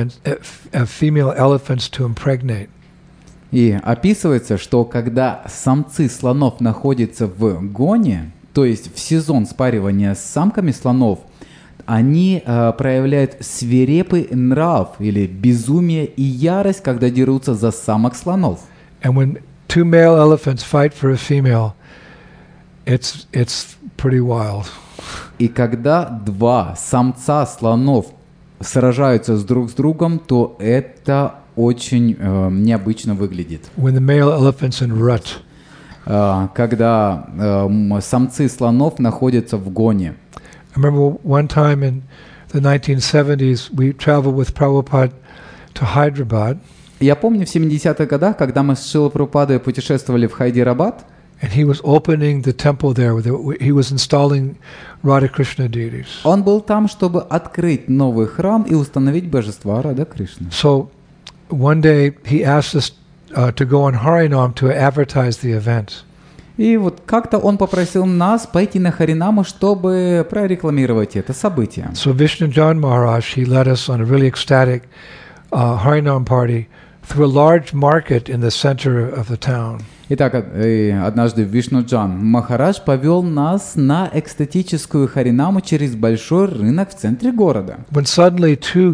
S1: elephants to impregnate.
S2: И описывается, что когда самцы слонов находятся в гоне, то есть в сезон спаривания с самками слонов, они проявляют свирепый нрав или безумие и ярость, когда дерутся за самок слонов.
S1: And when two male elephants fight for a female, it's pretty wild.
S2: И когда два самца слонов сражаются друг с другом, то это очень необычно выглядит.
S1: When the male elephant's in rut.
S2: когда самцы слонов находятся в гоне.
S1: I remember one time in the 1970s, we traveled with Prabhupada to Hyderabad.
S2: Я помню в 70-х годах, когда мы с Шрилой Прабхупадой путешествовали в Хайдерабад,
S1: And he was opening the temple there. He was installing Radha Krishna deities.
S2: он был там, чтобы открыть новый храм и установить божества Рада Кришны.
S1: So one day he asked us to go on Harinam to advertise the event.
S2: И вот как-то он попросил нас пойти на Харинаму, чтобы прорекламировать это событие.
S1: So Vishnu Jan Maharaj, he led us on a really ecstatic Harinam party through a large market in the center of the town.
S2: Итак, однажды Вишнуджан Махарадж повел нас на экстатическую Харинаму через большой рынок в центре города.
S1: When suddenly two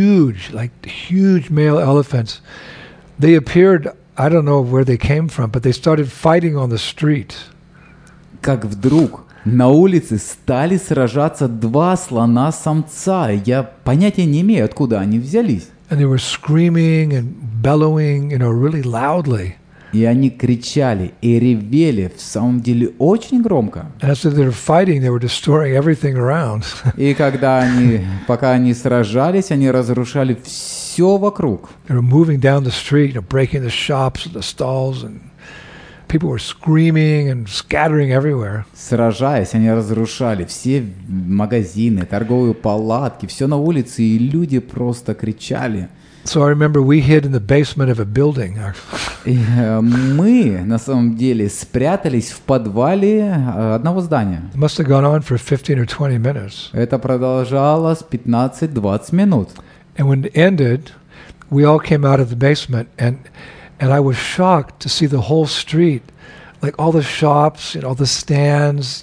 S1: huge male elephants, they appeared, I don't know where they came from, but they started fighting on the street.
S2: Как вдруг на улице стали сражаться два слона-самца. Я понятия не имею, откуда они взялись.
S1: And they were screaming and bellowing, really loudly.
S2: И они кричали и ревели, в самом деле, очень громко.
S1: And as they were fighting, they were destroying everything around.
S2: И пока они сражались, они разрушали все вокруг.
S1: They were moving down the street, breaking the shops and the stalls, and people were screaming and scattering everywhere.
S2: Сражаясь, они разрушали все магазины, торговые палатки, все на улице, и люди просто кричали.
S1: So I remember we hid in the basement of a building.
S2: И мы, на самом деле, спрятались в подвале одного здания.
S1: It must have gone on for 15 or 20 minutes.
S2: Это продолжалось 15-20 минут.
S1: And when it ended, we all came out of the basement, and I was shocked to see the whole street, like all the shops, all the stands,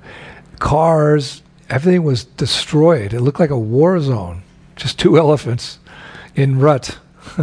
S1: cars, everything was destroyed. It looked like a war zone, just two elephants in rut.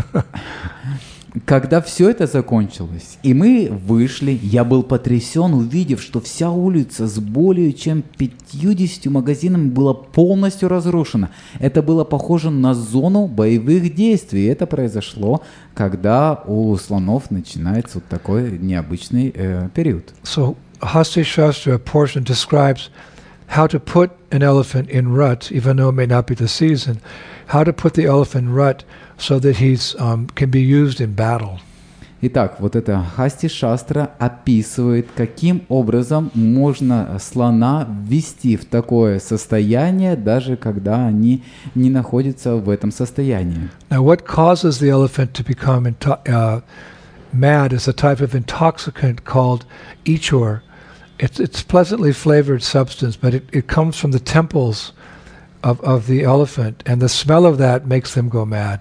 S2: Когда все это закончилось, и мы вышли, я был потрясен, увидев, что вся улица с более чем 50 магазинами была полностью разрушена. Это было похоже на зону боевых действий. И это произошло, когда у слонов начинается вот такой необычный период.
S1: So Hasti Shastra portion describes how to put an elephant in rut, even though it may not be the season, how to put the elephant in rut so that he can be used in battle.
S2: Итак, вот это Хасти Шастра описывает, каким образом можно слона ввести в такое состояние, даже когда они не находятся в этом состоянии.
S1: Now, what causes the elephant to become mad is a type of intoxicant called ichor. It's pleasantly flavored substance, but it comes from the temples of the elephant, and the smell of that makes them go mad.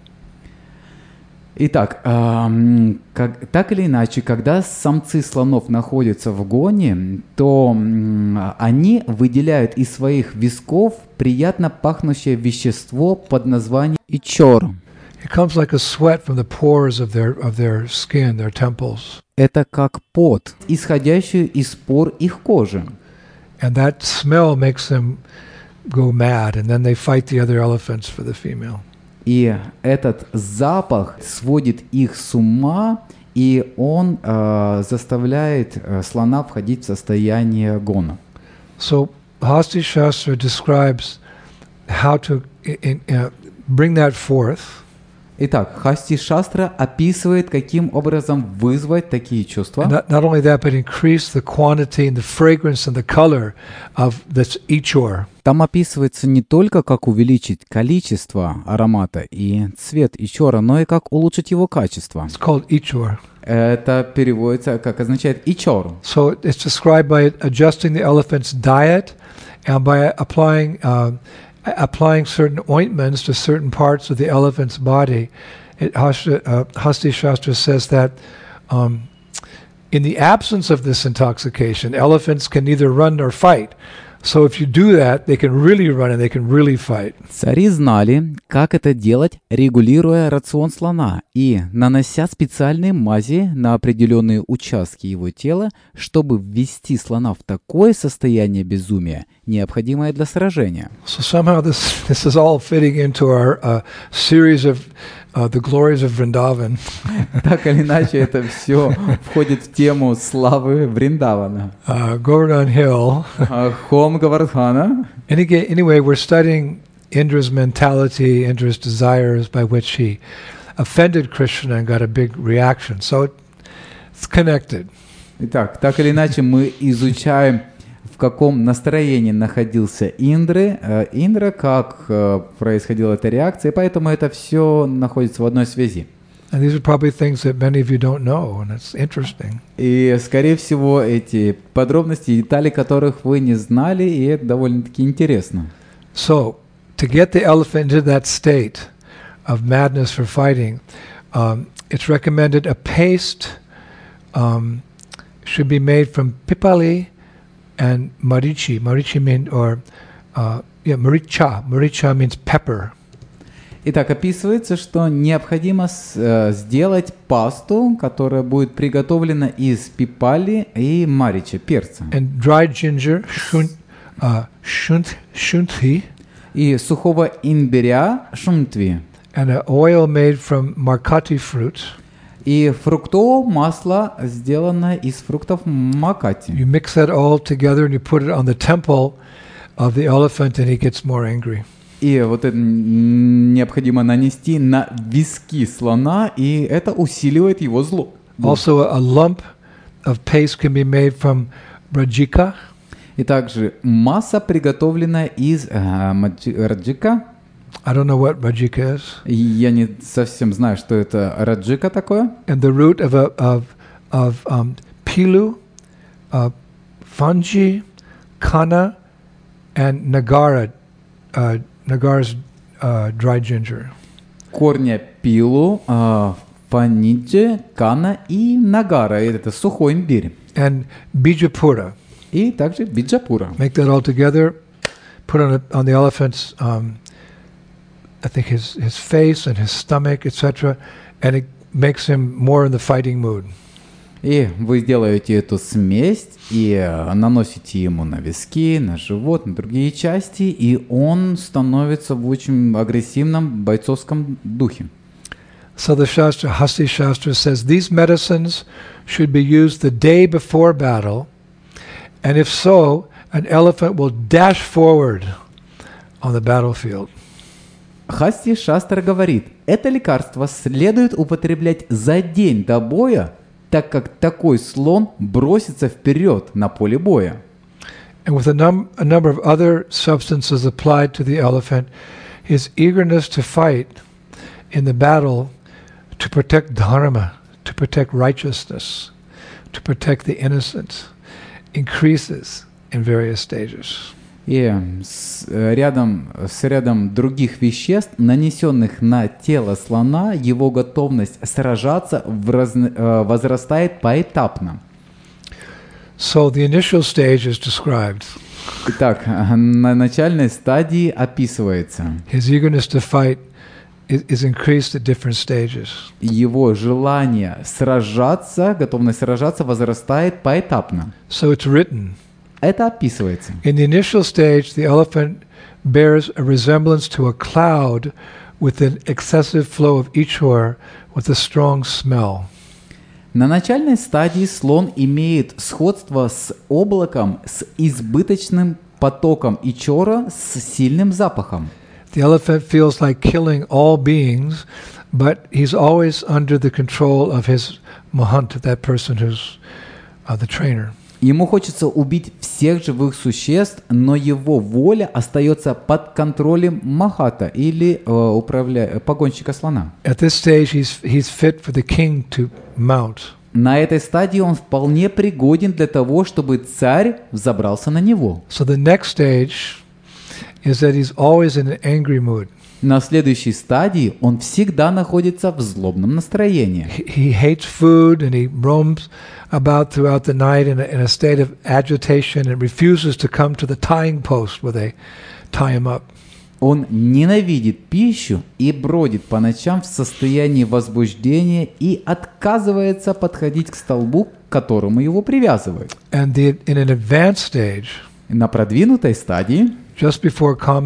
S2: Итак, так или иначе, когда самцы слонов находятся в гоне, то они выделяют из своих висков приятно пахнущее вещество под названием ичор.
S1: It comes like a sweat from the pores of their skin, their temples.
S2: Это как пот, исходящий из пор их кожи.
S1: And that smell makes them go mad, and then they fight the other elephants for the female.
S2: И этот запах сводит их с ума, и он заставляет слона входить в состояние гона.
S1: So Hasti Shastra describes how to bring that forth.
S2: Итак, Хасти Шастра описывает, каким образом вызвать такие чувства.
S1: Not only that, but increase the quantity and the fragrance and the color of this ichor.
S2: Там описывается не только, как увеличить количество аромата и цвет ичора, но и как улучшить его качество.
S1: It's called ichor.
S2: Это переводится, как означает ичор.
S1: So it's described by adjusting the elephant's diet and by applying certain ointments to certain parts of the elephant's body. Hasti Shastra says that in the absence of this intoxication, elephants can neither run nor fight. So if you do that, they can really run and they can really fight.
S2: Цари знали, как это делать, регулируя рацион слона и нанося специальные мази на определенные участки его тела, чтобы ввести слона в такое состояние безумия, необходимое для сражения.
S1: So somehow this is all fitting into our series of the glories of Vrindavan.
S2: Так или иначе, это все входит в тему славы Вриндавана.
S1: Govardhan Hill.
S2: Холм Говардхана.
S1: Anyway, we're studying Indra's mentality, Indra's desires by which he offended Krishna and got a big reaction. So it's connected.
S2: Итак, так или иначе, мы изучаем, в каком настроении находился Индра, как происходила эта реакция, и поэтому это все находится в одной связи.
S1: And these are probably things that many of you don't know, and it's interesting.
S2: И, скорее всего, эти подробности, детали которых вы не знали, и это довольно-таки интересно.
S1: So, to get the elephant into that state of madness for fighting, it's recommended a paste should be made from pipali and marichi. Marichi means, maricha. Maricha means pepper.
S2: Итак, описывается, что необходимо сделать пасту, которая будет приготовлена из пипали и марича, перца.
S1: And dried ginger, shunthi.
S2: И сухого имбиря, шунтви.
S1: And an oil made from markati fruit.
S2: И фруктовое масло сделано из фруктов макати.
S1: You mix that all together and you put it on the temple of the elephant and he gets more angry.
S2: И вот это необходимо нанести на виски слона, и это усиливает его зло.
S1: Also, a lump of paste can be made from rajika.
S2: И также масса приготовлена из раджика.
S1: I don't know what rajika is.
S2: Я не совсем знаю, что это раджика такое.
S1: And the root of pilu, fanji, kana, and nagara. Nagara's dried ginger.
S2: Корня пилу, фаниджи, кана и нагара. Это сухой имбирь.
S1: And bijapura.
S2: И также биджапура.
S1: Make that all together. Put on the elephant's, I think his face and his stomach, etc. And it makes him more in the fighting mood.
S2: И вы делаете эту смесь и наносите ему на виски, на живот, на другие части, и он становится в очень агрессивном бойцовском духе.
S1: So the Shastra, Hasti Shastra says these medicines should be used the day before battle, and if so, an elephant will dash forward on the battlefield.
S2: Хасти Шастра говорит, это лекарство следует употреблять за день до боя, так как такой слон бросится вперед на поле боя.
S1: And with a number of other substances applied to the elephant, his eagerness to fight in the battle to protect dharma, to protect righteousness, to protect the innocent, increases in various stages.
S2: И с рядом других веществ, нанесенных на тело слона, его готовность сражаться возрастает поэтапно.
S1: So the initial stage is described.
S2: Итак, на начальной стадии описывается.
S1: His eagerness to fight is increased at different stages.
S2: Его желание сражаться, готовность сражаться возрастает поэтапно.
S1: So it's written.
S2: Это описывается.
S1: In the initial stage, the elephant bears a resemblance to a cloud with an excessive flow of ichor with a strong smell.
S2: На начальной стадии слон имеет сходство с облаком с избыточным потоком ичора с сильным запахом.
S1: The elephant feels like killing all beings, but he's always under the control of his mahant, that person who's the trainer.
S2: Ему хочется убить всех живых существ, но его воля остается под контролем махата или погонщика слона.
S1: At this stage, he's fit for the king to mount.
S2: На этой стадии он вполне пригоден для того, чтобы царь взобрался на него.
S1: So the next stage is that he's always in an angry mood.
S2: На следующей стадии он всегда находится в злобном настроении.
S1: He hates food and he roams about throughout the night in a state of agitation and refuses to come to the tying post where they tie him up.
S2: Он ненавидит пищу и бродит по ночам в состоянии возбуждения и отказывается подходить к столбу, к которому его привязывают.
S1: And in an advanced stage,
S2: на продвинутой стадии,
S1: just before combat,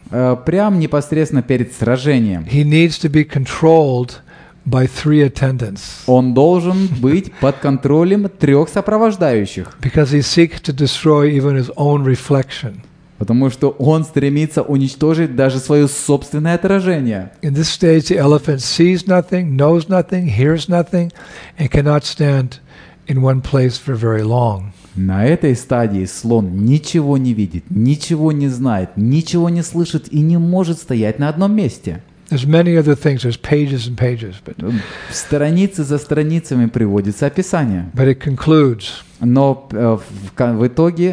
S2: прям непосредственно перед сражением.
S1: He needs to be controlled by 3 attendants.
S2: Он должен быть под контролем 3 сопровождающих,
S1: Because he seeks to destroy even his own reflection.
S2: потому что он стремится уничтожить даже свое собственное отражение.
S1: In this stage, the elephant sees nothing, knows nothing, hears nothing, and cannot stand in one place for very long.
S2: На этой стадии слон ничего не видит, ничего не знает, ничего не слышит и не может стоять на одном месте.
S1: There's many other things. There's pages and pages,
S2: Страницы за страницами приводится описание.
S1: but it concludes,
S2: Но в итоге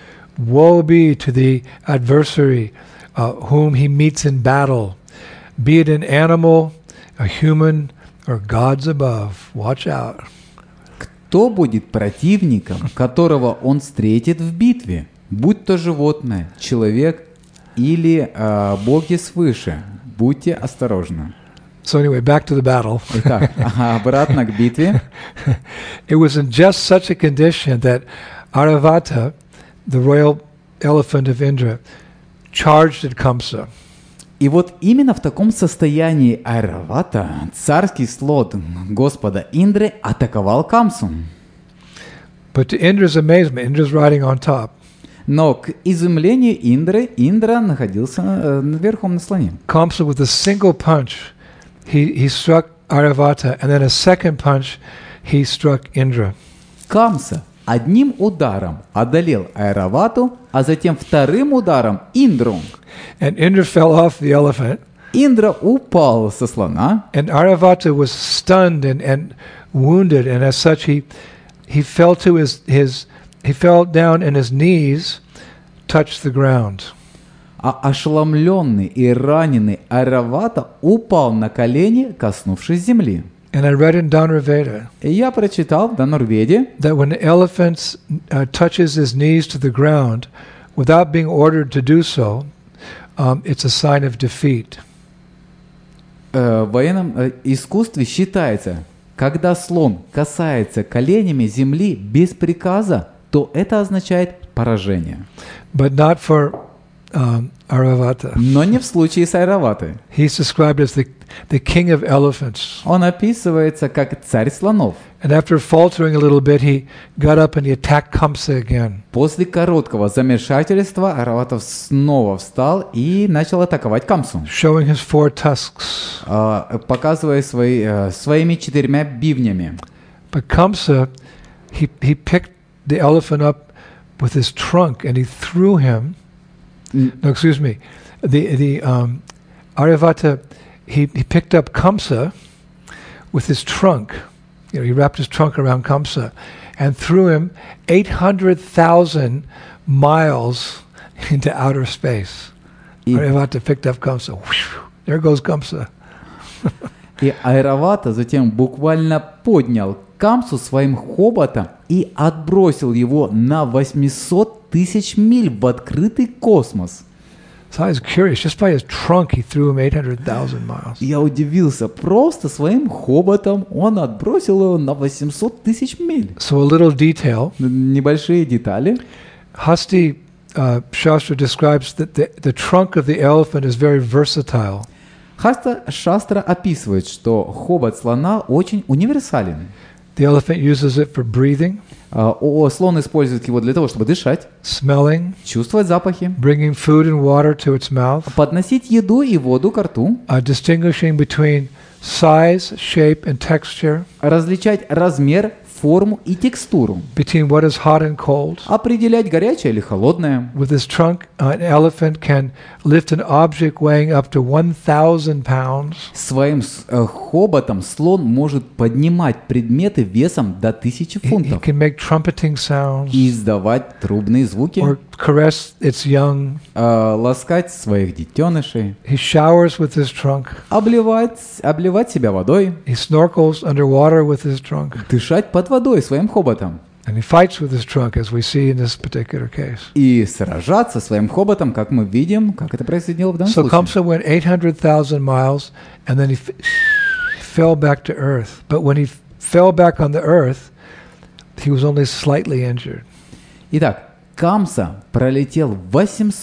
S1: woe be to the adversary whom he meets in battle, be it an animal, a human, or gods above. Watch out.
S2: кто будет противником, которого он встретит в битве, будь то животное, человек или боги свыше. Будьте осторожны.
S1: So anyway, back to the battle.
S2: Итак, обратно к битве.
S1: It was in just such a condition that Aravata, the royal elephant of Indra, charged at Kamsa.
S2: И вот именно в таком состоянии Айравата царский слон Господа Индры атаковал Камсу.
S1: But to Indra's amazement, Indra's riding on top.
S2: Но к изумлению Индры, Индра находился верхом на слоне.
S1: Kamsa, with a single punch, he struck Aravata, and then a second punch, he struck Indra.
S2: Камса одним ударом одолел Айравату, а затем вторым ударом Индру.
S1: And Indra fell off the elephant,
S2: Индра упал со слона,
S1: and Aravata was stunned and wounded, and as such he fell to he fell down and his knees touched the ground.
S2: а ошеломленный и раненый Айравата упал на колени, коснувшись земли.
S1: And I read in Dhanurveda
S2: И я прочитал в Дханурведе,
S1: that when the elephant touches his knees to the ground without being ordered to do so, it's a sign of defeat.
S2: в военном искусстве считается, когда слон касается коленями земли без приказа, то это означает поражение.
S1: But not for Aravata.
S2: Но не в случае с Айраватой.
S1: He's described as the king of elephants.
S2: Он описывается как царь слонов.
S1: And after faltering a little bit, he got up and he attacked Kamsa again.
S2: После короткого замешательства Айравата снова встал и начал атаковать Камсу,
S1: Showing his 4 tusks.
S2: показывая своими 4 бивнями.
S1: But Kamsa, he picked the elephant up with his trunk and he threw him. No, excuse me. The Aryavata, he picked up Kamsa with his trunk. You know, he wrapped his trunk around Kamsa and threw him 800,000 miles into outer space. Aryavata picked up Kamsa. Whew, there goes Kamsa.
S2: И Айравата затем буквально поднял Камсу своим хоботом и отбросил его на 800 тысяч миль в открытый космос.
S1: So I was curious. Just by his trunk, he threw him 800,000 miles.
S2: Я удивился, просто своим хоботом он отбросил его на 800 тысяч миль.
S1: So a little detail.
S2: Небольшие детали.
S1: Hasti Shastra describes that the trunk of the elephant is very versatile.
S2: Хаста Шастра описывает, что хобот слона очень универсален.
S1: The elephant uses it for breathing,
S2: Слон использует его для того, чтобы дышать,
S1: smelling,
S2: чувствовать запахи,
S1: bringing food and water to its mouth,
S2: подносить еду и воду ко рту,
S1: distinguishing between size, shape, and texture,
S2: различать размер, форму и текстуру,
S1: between what is hot and cold.
S2: определять горячее или холодное.
S1: With his trunk, an elephant can lift an object weighing up to 1,000 pounds.
S2: Своим хоботом слон может поднимать предметы весом до 1000
S1: He
S2: фунтов
S1: can make trumpeting sounds
S2: и издавать трубные звуки,
S1: or caress its young.
S2: ласкать своих детенышей,
S1: He showers with his trunk.
S2: обливать себя водой,
S1: He snorkels underwater with his trunk.
S2: дышать под водой своим хоботом
S1: And he fights with his trunk, as we see in this particular case.
S2: и сражаться своим хоботом, как мы видим, как это происходило в данном
S1: So
S2: случае.
S1: Kamsa went 800,000 miles, and then he fell back to earth. But when he fell back on the earth, he was only slightly injured.
S2: Итак, Камса пролетел 800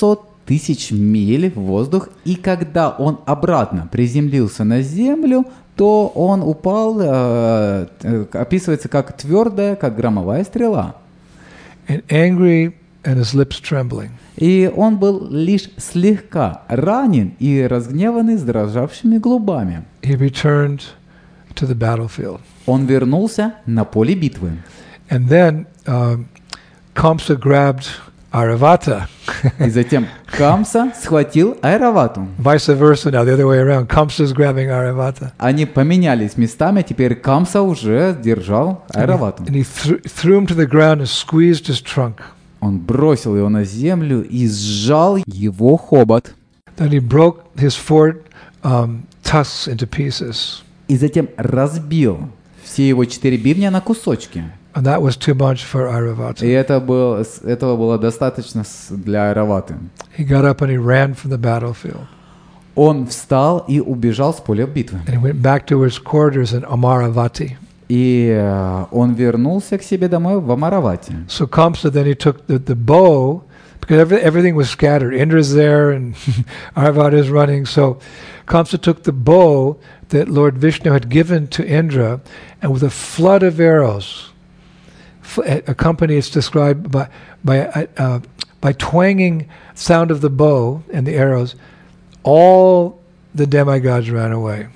S2: тысяч миль в воздух, и когда он обратно приземлился на землю, то он упал, описывается как твердая, как громовая стрела.
S1: And angry and his lips trembling.
S2: И он был лишь слегка ранен и разгневанный с дрожавшими губами.
S1: He returned to the battlefield.
S2: Он вернулся на поле битвы.
S1: And then Kamsa grabbed Airavata.
S2: И затем Камса схватил Айравату.
S1: Vice versa now, the other way around. Kamsa's grabbing Airavata.
S2: Они поменялись местами, теперь Камса уже держал Айравату.
S1: And he threw him to the ground and squeezed his trunk.
S2: Он бросил его на землю и сжал его хобот.
S1: Then he broke his four tusks into pieces.
S2: И затем разбил все его 4 бивня на кусочки.
S1: And that was too much for Airavata.
S2: И этого было достаточно для Айраваты.
S1: He got up and he ran from the battlefield.
S2: Он встал и убежал с поля битвы.
S1: And he went back to his quarters in Amaravati.
S2: И он вернулся к себе домой в Амаравате.
S1: So Kamsa then he took the bow, because everything was scattered. Indra's there and Airavata is running. So Kamsa took the bow that Lord Vishnu had given to Indra, and with a flood of arrows, accompanied, it's described by twanging sound of the bow and the arrows, all the demigods ran away.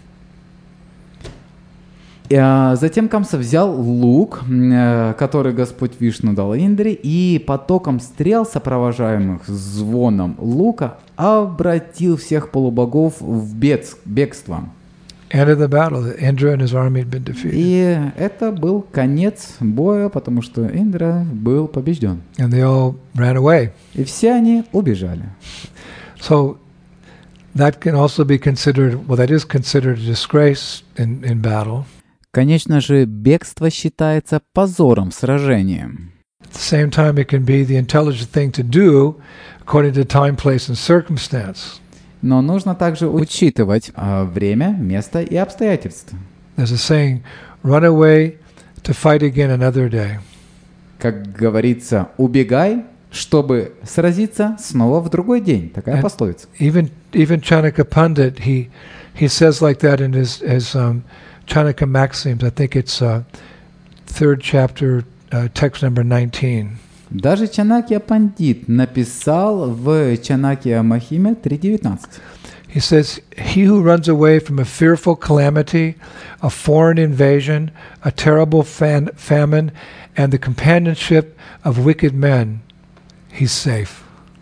S2: Затем Камса взял лук, который Господь Вишну дал Индре, и потоком стрел, сопровожаемых звоном лука, обратил всех полубогов в бегство.
S1: End of the battle. Indra and his army had been defeated.
S2: И это был конец боя, потому что Индра был побежден.
S1: And they all ran away.
S2: И все они убежали.
S1: So that can also be considered, well, that is considered a disgrace in battle.
S2: Конечно же, бегство считается позором в сражении.
S1: At the same time, it can be the intelligent thing to do according to time, place, and circumstance.
S2: Но нужно также учитывать время, место и обстоятельства.
S1: There's a saying, run away to fight again another day.
S2: Как говорится, убегай, чтобы сразиться снова в другой день. Такая пословица.
S1: Even Chanakya Pandit, he says like that in his Chanakya Maxims. I think it's third chapter, text number 19.
S2: Даже Чанакья Пандит написал в Чанакья Махиме 3.19.
S1: He says, he who runs away from a fearful calamity, a foreign invasion, a terrible famine, and the companionship of wicked men, he's safe.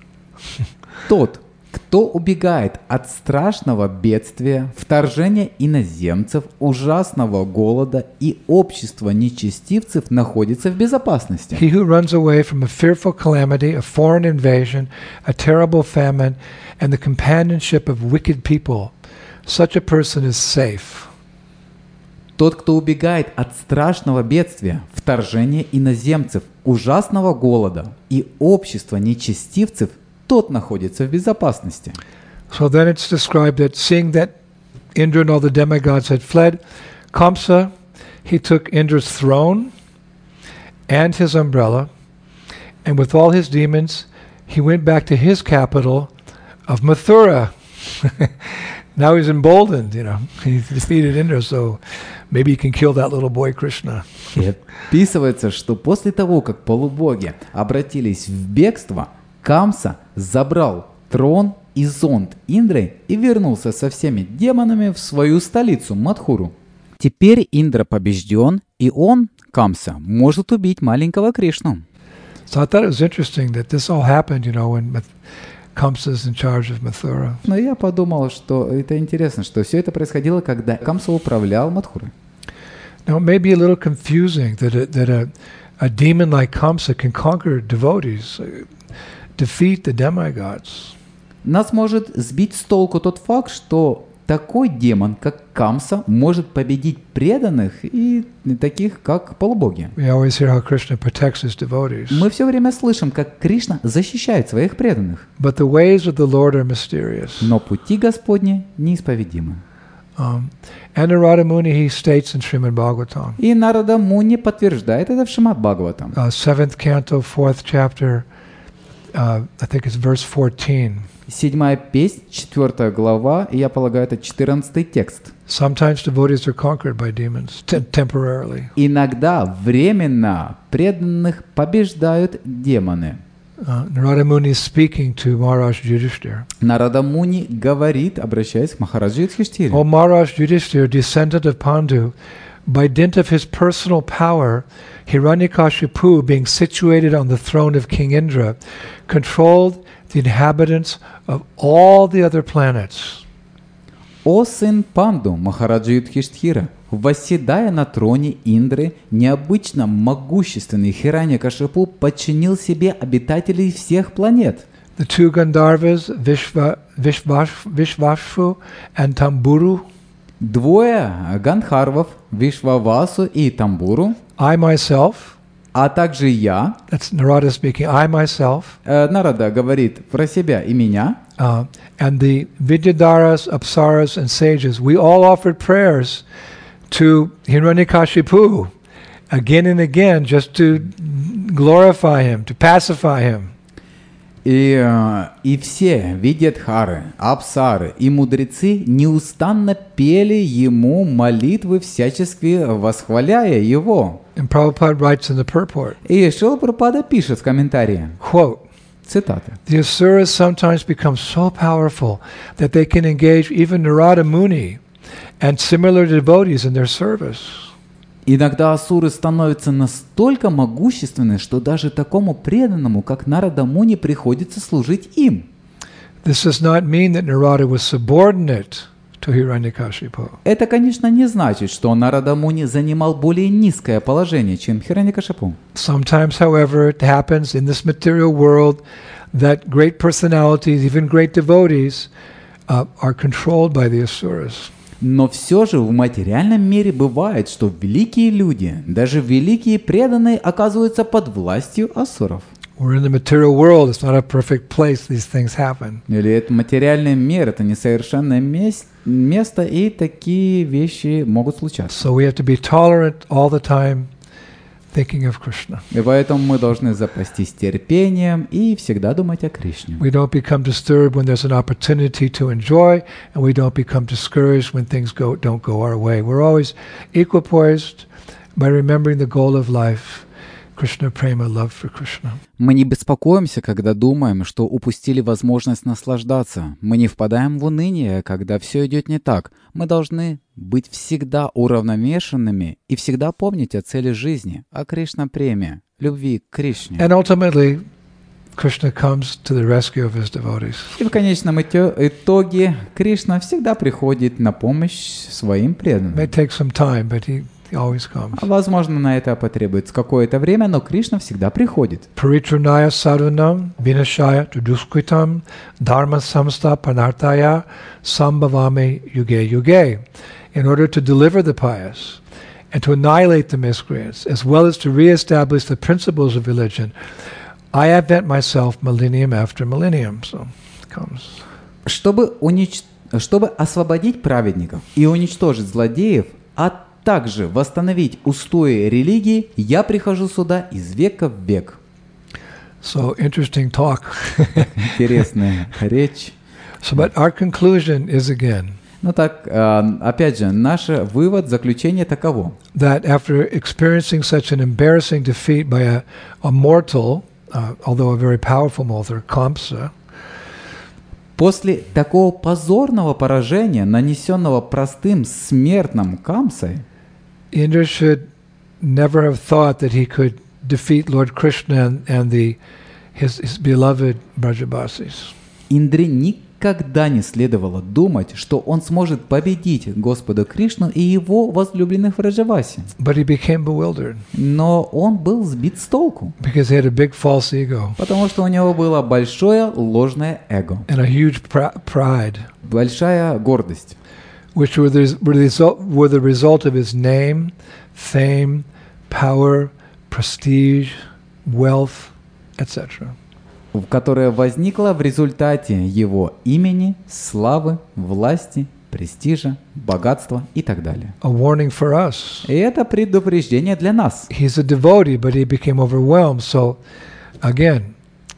S2: Тот, кто убегает от страшного бедствия, вторжения иноземцев, ужасного голода и общества нечестивцев, находится в безопасности.
S1: He who runs away from a fearful calamity, a foreign invasion, a terrible famine, and the companionship of wicked people, such a person is safe.
S2: Тот, кто убегает от страшного бедствия, вторжения иноземцев, ужасного голода и общества нечестивцев, тот находится в безопасности.
S1: So then it's described that seeing that Indra and all the demigods had fled, Kamsa, he took Indra's throne and his umbrella, and with all his demons, he went back to his capital of Mathura. Now he's emboldened, he defeated Indra, so maybe he can kill that little boy Krishna.
S2: И описывается, что после того, как полубоги обратились в бегство, Камса забрал трон и зонт Индры и вернулся со всеми демонами в свою столицу Мадхуру. Теперь Индра побежден, и он, Камса, может убить маленького Кришну.
S1: So I thought it was interesting that this all happened, when Kamsa is in charge of Mathura.
S2: Но я подумал, что это интересно, что все это происходило, когда Камса управлял Мадхурой.
S1: Now it may be a little confusing that a demon like Kamsa can conquer devotees, defeat the demigods.
S2: Нас может сбить с толку тот факт, что такой демон, как Камса, может победить преданных и таких, как полубоги.
S1: We always hear how Krishna protects his devotees.
S2: Мы все время слышим, как Кришна защищает своих преданных.
S1: But the ways of the Lord are mysterious.
S2: Но пути Господни неисповедимы.
S1: And Narada Muni, he states in Srimad Bhagavatam.
S2: И Нарада Муни подтверждает это в Шримад Бхагаватам.
S1: 7th canto, 4th chapter, I think it's verse 14.
S2: 7 песнь, 4 глава, и я полагаю, это 14 текст.
S1: Sometimes devotees are conquered by demons temporarily.
S2: Иногда временно преданных побеждают демоны.
S1: Narada Muni is speaking to Maharaj Yudhishthira.
S2: Нарада Муни говорит, обращаясь к Махараджу Юдхиштире.
S1: O Maharaj Yudhishthira, descendant of Pandu, by dint of his personal power, Hiranyakashipu, being situated on the throne of King Indra, controlled the inhabitants of all the other planets.
S2: О сын Панду, Махараджа Юдхиштхира, восседая на троне Индры, необычно могущественный Хираньякашипу подчинил себе обитателей всех планет.
S1: The two Gandharvas, Vishvashvu and Tamburu,
S2: Двое Гандхарвов, Вишвавасу и Тамбуру,
S1: I myself,
S2: а также я,
S1: that's Narada speaking, I myself,
S2: Нарада говорит про себя и меня,
S1: and the Vidyadharas, Apsaras, and sages, we all offered prayers to Hiranyakashipu again and again just to glorify him, to pacify him.
S2: И все Видьядхары, Апсары и мудрецы неустанно пели ему молитвы, всячески восхваляя его.
S1: And Prabhupada writes in the purport,
S2: И Шрила Прабхупада пишет в комментарии,
S1: quote,
S2: цитата.
S1: the asuras sometimes become so powerful that they can engage even Narada Muni and similar devotees in their service.
S2: Иногда асуры становятся настолько могущественны, что даже такому преданному, как Нарада Муни, приходится служить им.
S1: This does not mean that Narada was subordinate to Hiranyakashipu.
S2: Это, конечно, не значит, что Нарада Муни занимал более низкое положение, чем Хираньякашипу.
S1: Sometimes, however, it happens in this material world that great personalities, even great devotees, are controlled by the asuras.
S2: Но все же в материальном мире бывает, что великие люди, даже великие преданные, оказываются под властью асуров.
S1: We're in the material world. It's not a perfect place. These things happen.
S2: Или это материальный мир, это несовершенное место, и такие вещи могут случаться.
S1: So we have to be tolerant all the time, thinking of Krishna.
S2: И поэтому мы должны запастись терпением и всегда думать о Кришне.
S1: We don't become disturbed when there's an opportunity to enjoy, and we don't become discouraged when things don't go our way. We're always equipoised by remembering the goal of life, Krishna Prema, love for Krishna.
S2: Мы не беспокоимся, когда думаем, что упустили возможность наслаждаться. Мы не впадаем в уныние, когда все идет не так. Мы должны быть всегда уравновешенными и всегда помнить о цели жизни, о Кришна-преме, любви к Кришне.
S1: And ultimately, Krishna comes to the rescue of his devotees.
S2: И в конечном итоге Кришна всегда приходит на помощь своим
S1: It may
S2: преданным.
S1: take some time, but he always comes.
S2: Возможно, на это потребуется какое-то время, но Кришна всегда приходит.
S1: Paritranaya sadhanam vinashaya tuduskritam dharma samsta panartaya sambhavami yuge yuge. In order to deliver the pious and to annihilate the miscreants, as well as to reestablish the principles of religion, I advent myself millennium after millennium. So it comes.
S2: Чтобы освободить праведников и уничтожить злодеев, а также восстановить устои религии, я прихожу сюда из века в век.
S1: So interesting talk.
S2: Интересная речь.
S1: So, but our conclusion is again
S2: Ну так, опять же, наш вывод, заключение таково.
S1: that after experiencing such an embarrassing defeat by a mortal, although a very powerful mortal, Kamsa,
S2: После такого позорного поражения, нанесенного простым смертным Камсой,
S1: Indra should never have thought that he could defeat Lord Krishna and his beloved Brajabasis.
S2: Индре никогда не следовало думать, что он сможет победить Господа Кришну и его возлюбленных Враджаваси.
S1: But he became bewildered
S2: Но он был сбит с толку,
S1: because he had a big false ego
S2: потому что у него было большое ложное эго,
S1: and a huge pride,
S2: большая гордость,
S1: which were the result of his name, fame, power, prestige, wealth, etc.
S2: которая возникла в результате его имени, славы, власти, престижа, богатства и так далее.
S1: A warning for us.
S2: И это предупреждение для нас.
S1: He's a devotee, but he became overwhelmed. So, again,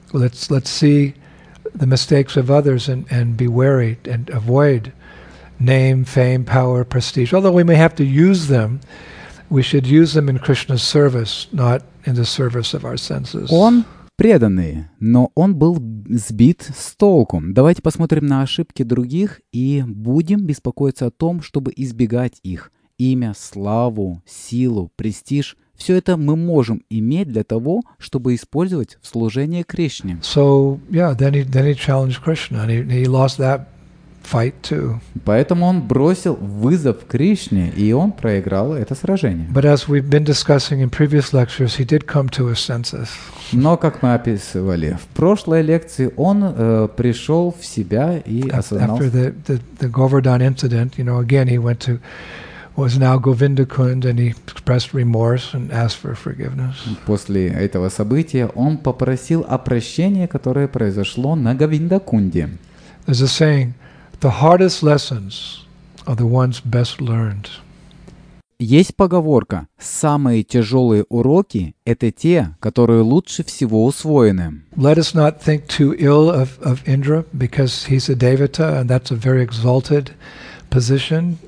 S1: Let's see the mistakes of others and be wary and avoid name, fame, power, prestige. Although we may have to use them, we should use them in Krishna's service, not in the service of our senses.
S2: Он преданный, но он был сбит с толку. Давайте посмотрим на ошибки других и будем беспокоиться о том, чтобы избегать их. Имя, славу, силу, престиж — все это мы можем иметь для того, чтобы использовать в служении Кришне.
S1: So, yeah, then he challenged Krishna, and he lost that fight too.
S2: Поэтому он бросил вызов Кришне, и он проиграл это сражение.
S1: But as we've been discussing in previous lectures, he did come to his senses.
S2: Но, как мы описывали в прошлой лекции, он пришел в себя и осознал.
S1: After the Govardhan incident, again he was now Govinda Kund, and he expressed remorse and asked for forgiveness.
S2: После этого события он попросил о прощении, которое произошло на Говиндакунде.
S1: There's a saying, the hardest lessons are the ones best learned.
S2: Есть поговорка: самые тяжелые уроки — это те, которые лучше всего усвоены.
S1: Let us not think too ill of Indra, because he's a devata, and that's a very exalted position.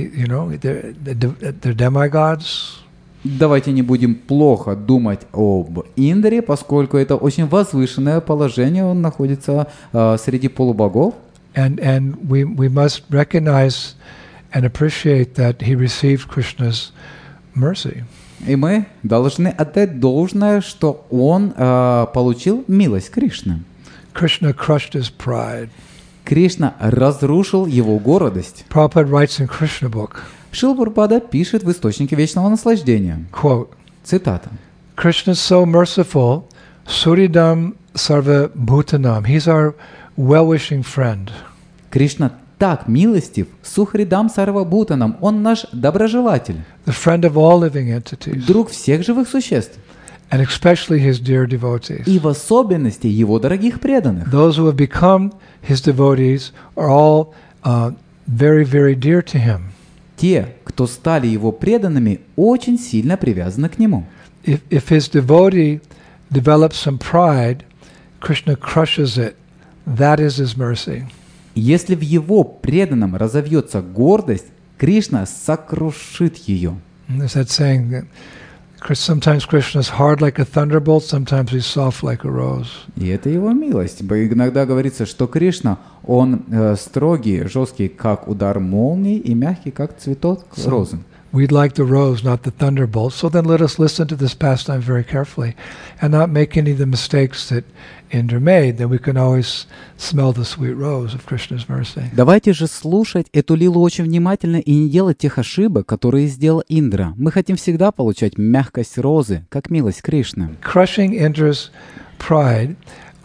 S1: They're demigods.
S2: Давайте не будем плохо думать об Индре, поскольку это очень возвышенное положение, он находится среди полубогов.
S1: And we must recognize and appreciate that he received Krishna's mercy.
S2: И мы должны отдать должное, что он получил милость Кришны.
S1: Krishna crushed his pride.
S2: Кришна разрушил его гордость.
S1: Prabhupada writes in Krishna book.
S2: Шрила Прабхупада пишет в Источнике Вечного Наслаждения.
S1: Quote.
S2: Цитата.
S1: Krishna is so merciful, Suridam Sarva Bhutanam. He's our well-wishing friend.
S2: Кришна так милостив, Сухридам Сарвабхутанам, он наш доброжелатель.
S1: The friend of all living entities.
S2: Друг всех живых существ.
S1: And especially his dear devotees.
S2: И в особенности его дорогих преданных.
S1: Those who have become his devotees are all very, very dear to him.
S2: Те, кто стали его преданными, очень сильно привязаны к нему.
S1: If his devotee develops some pride, Krishna crushes it. That is his mercy.
S2: Если в его преданном разовьется гордость, Кришна сокрушит ее.
S1: There's that saying that sometimes Krishna is hard like a thunderbolt, sometimes he's soft like a rose.
S2: И это его милость. Иногда говорится, что Кришна, он строгий, жесткий, как удар молнии, и мягкий, как цветок розы.
S1: We'd like the rose, not the thunderbolt. So then let us listen to this pastime very carefully and not make any of the mistakes that Indra made. Then we can always smell the sweet rose of Krishna's mercy.
S2: Давайте же слушать эту лилу очень внимательно и не делать тех ошибок, которые сделал Индра. Мы хотим всегда получать мягкость розы, как милость Кришны.
S1: Crushing Indra's pride,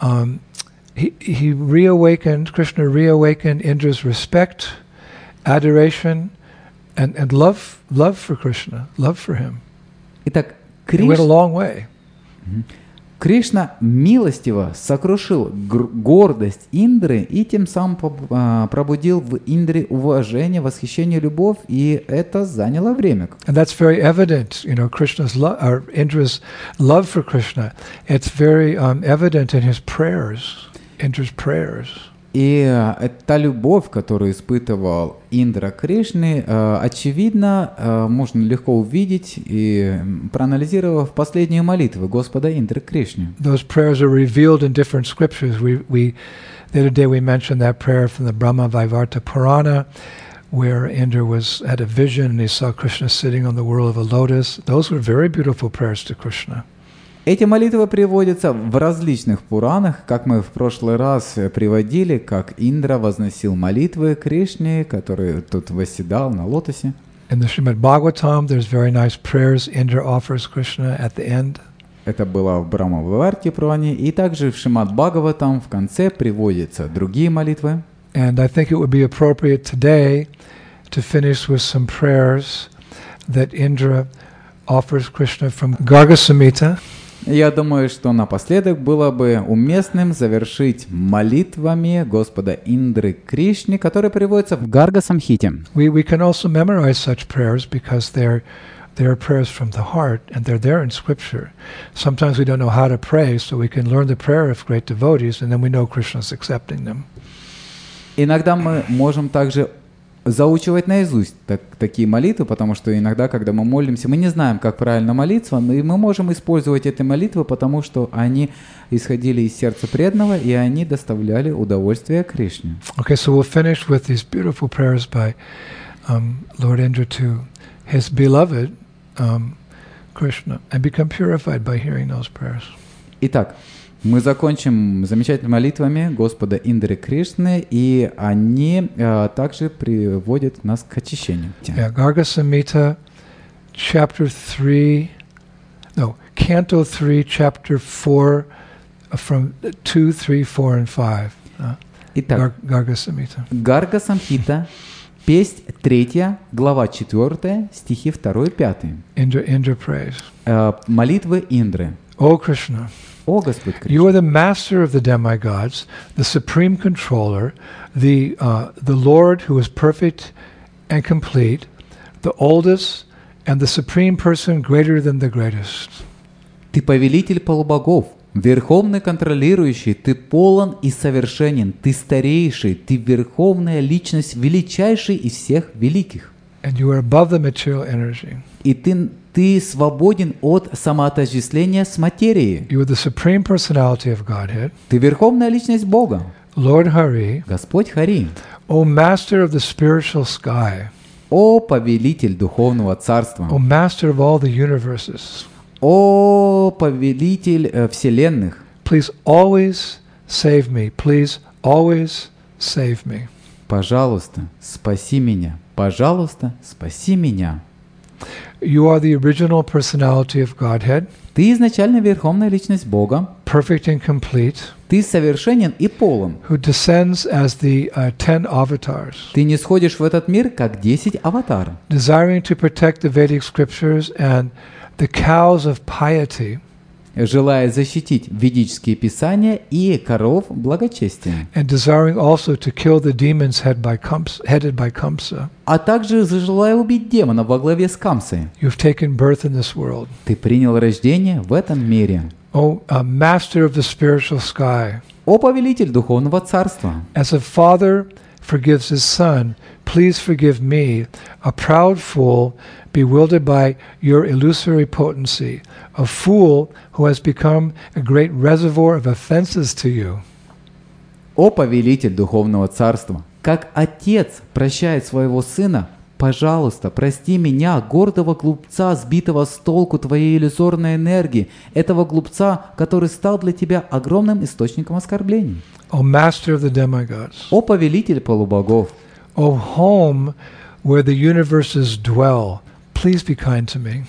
S1: Krishna reawakened Indra's respect, adoration, and love for Krishna, love for him.
S2: Итак,
S1: It went a long way.
S2: Кришна милостиво сокрушил гордость Индры и тем самым пробудил в Индре уважение, восхищение, любовь, и это заняло время.
S1: And that's very evident, Krishna's love, or Indra's love for Krishna. It's very evident in his prayers, Indra's prayers.
S2: И та любовь, которую испытывал Индра Кришны, очевидно, можно легко увидеть и проанализировав последние молитвы Господа Индры Кришне.
S1: Those prayers are revealed in different scriptures. The other day we mentioned that prayer from the Brahma Vaivarta Purana, where Indra had a vision and he saw Krishna sitting on the whirl of a lotus. Those were very beautiful prayers to Krishna.
S2: Эти молитвы приводятся в различных Пуранах, как мы в прошлый раз приводили, как Индра возносил молитвы Кришне, который тут восседал на лотосе.
S1: In the Srimad Bhagavatam, there's very nice prayers Indra offers Krishna at the end.
S2: Это было в Брахма-виварте Пуране, и также в Шримад Бхагаватам в конце приводятся другие молитвы.
S1: And I think it would be appropriate today to finish with some prayers that Indra offers Krishna from Garga Samhita.
S2: Я думаю, что напоследок было бы уместным завершить молитвами Господа Индры Кришне, которые приводятся в Гарга Самхите.
S1: We can also memorize such prayers because they're They are prayers from the heart, and they're there in Scripture. Sometimes we don't know how to pray, so we can learn the prayer of great devotees, and then we know Krishna is accepting them.
S2: Иногда мы можем также заучивать наизусть такие молитвы, потому что иногда, когда мы молимся, мы не знаем, как правильно молиться, и мы можем использовать эти молитвы, потому что они исходили из сердца преданного, и они доставляли удовольствие Кришне.
S1: Okay, so we'll finish with these beautiful prayers by Lord Indra to his beloved Krishna, and become purified by hearing those prayers.
S2: Итак, мы закончим замечательными молитвами Господа Индры Кришны, и они также приводят нас к очищению.
S1: Yeah, Garga Samhita, Canto 3, Chapter 4, from 2, 3, 4, and 5.
S2: Итак,
S1: Garga Samhita.
S2: Гарга Самхита, песнь 3, глава 4, стихи 2 и 5.
S1: Indra prays.
S2: Молитвы Индры.
S1: O Krishna,
S2: О Господь Кришна,
S1: you are the master of the demigods, the supreme controller, the Lord who is perfect and complete, the oldest, and the supreme person greater than the greatest.
S2: Ты повелитель полубогов, верховный контролирующий, ты полон и совершенен, ты старейший, ты верховная личность, величайший из всех великих.
S1: And you are above the material energy.
S2: И ты свободен от самоотождествления с материей.
S1: You are the supreme personality of Godhead.
S2: Ты верховная личность Бога.
S1: Lord Hari,
S2: Господь Хари.
S1: O master of the spiritual sky.
S2: О повелитель духовного царства.
S1: O master of all the universes.
S2: О повелитель вселенных.
S1: Please always save me. Please always save me.
S2: Пожалуйста, спаси меня. Пожалуйста, спаси меня.
S1: You are the original personality of Godhead,
S2: Ты изначально верховная личность Бога.
S1: perfect and complete,
S2: Ты совершенен и полон.
S1: who descends as the 10 avatars,
S2: Ты не сходишь в этот мир, как 10 аватаров,
S1: desiring to protect the Vedic scriptures and the cows of piety,
S2: желая защитить ведические писания и коров благочестия,
S1: and desiring also to kill the demons headed by Kamsa.
S2: а также желая убить демона во главе с Камсой.
S1: You have taken birth in this world.
S2: Ты принял рождение в этом мире.
S1: O master of the spiritual sky,
S2: О повелитель духовного царства,
S1: as a father forgives his son, please forgive me, a proud fool, bewildered by your illusory potency, a fool who has become a great reservoir of offenses to you.
S2: о повелитель духовного царства, как отец прощает своего сына, пожалуйста, прости меня, гордого глупца, сбитого с толку твоей иллюзорной энергии, этого глупца, который стал для тебя огромным источником оскорблений.
S1: O master of the demigods,
S2: О повелитель полубогов,
S1: O home where the universes dwell, please be kind to me.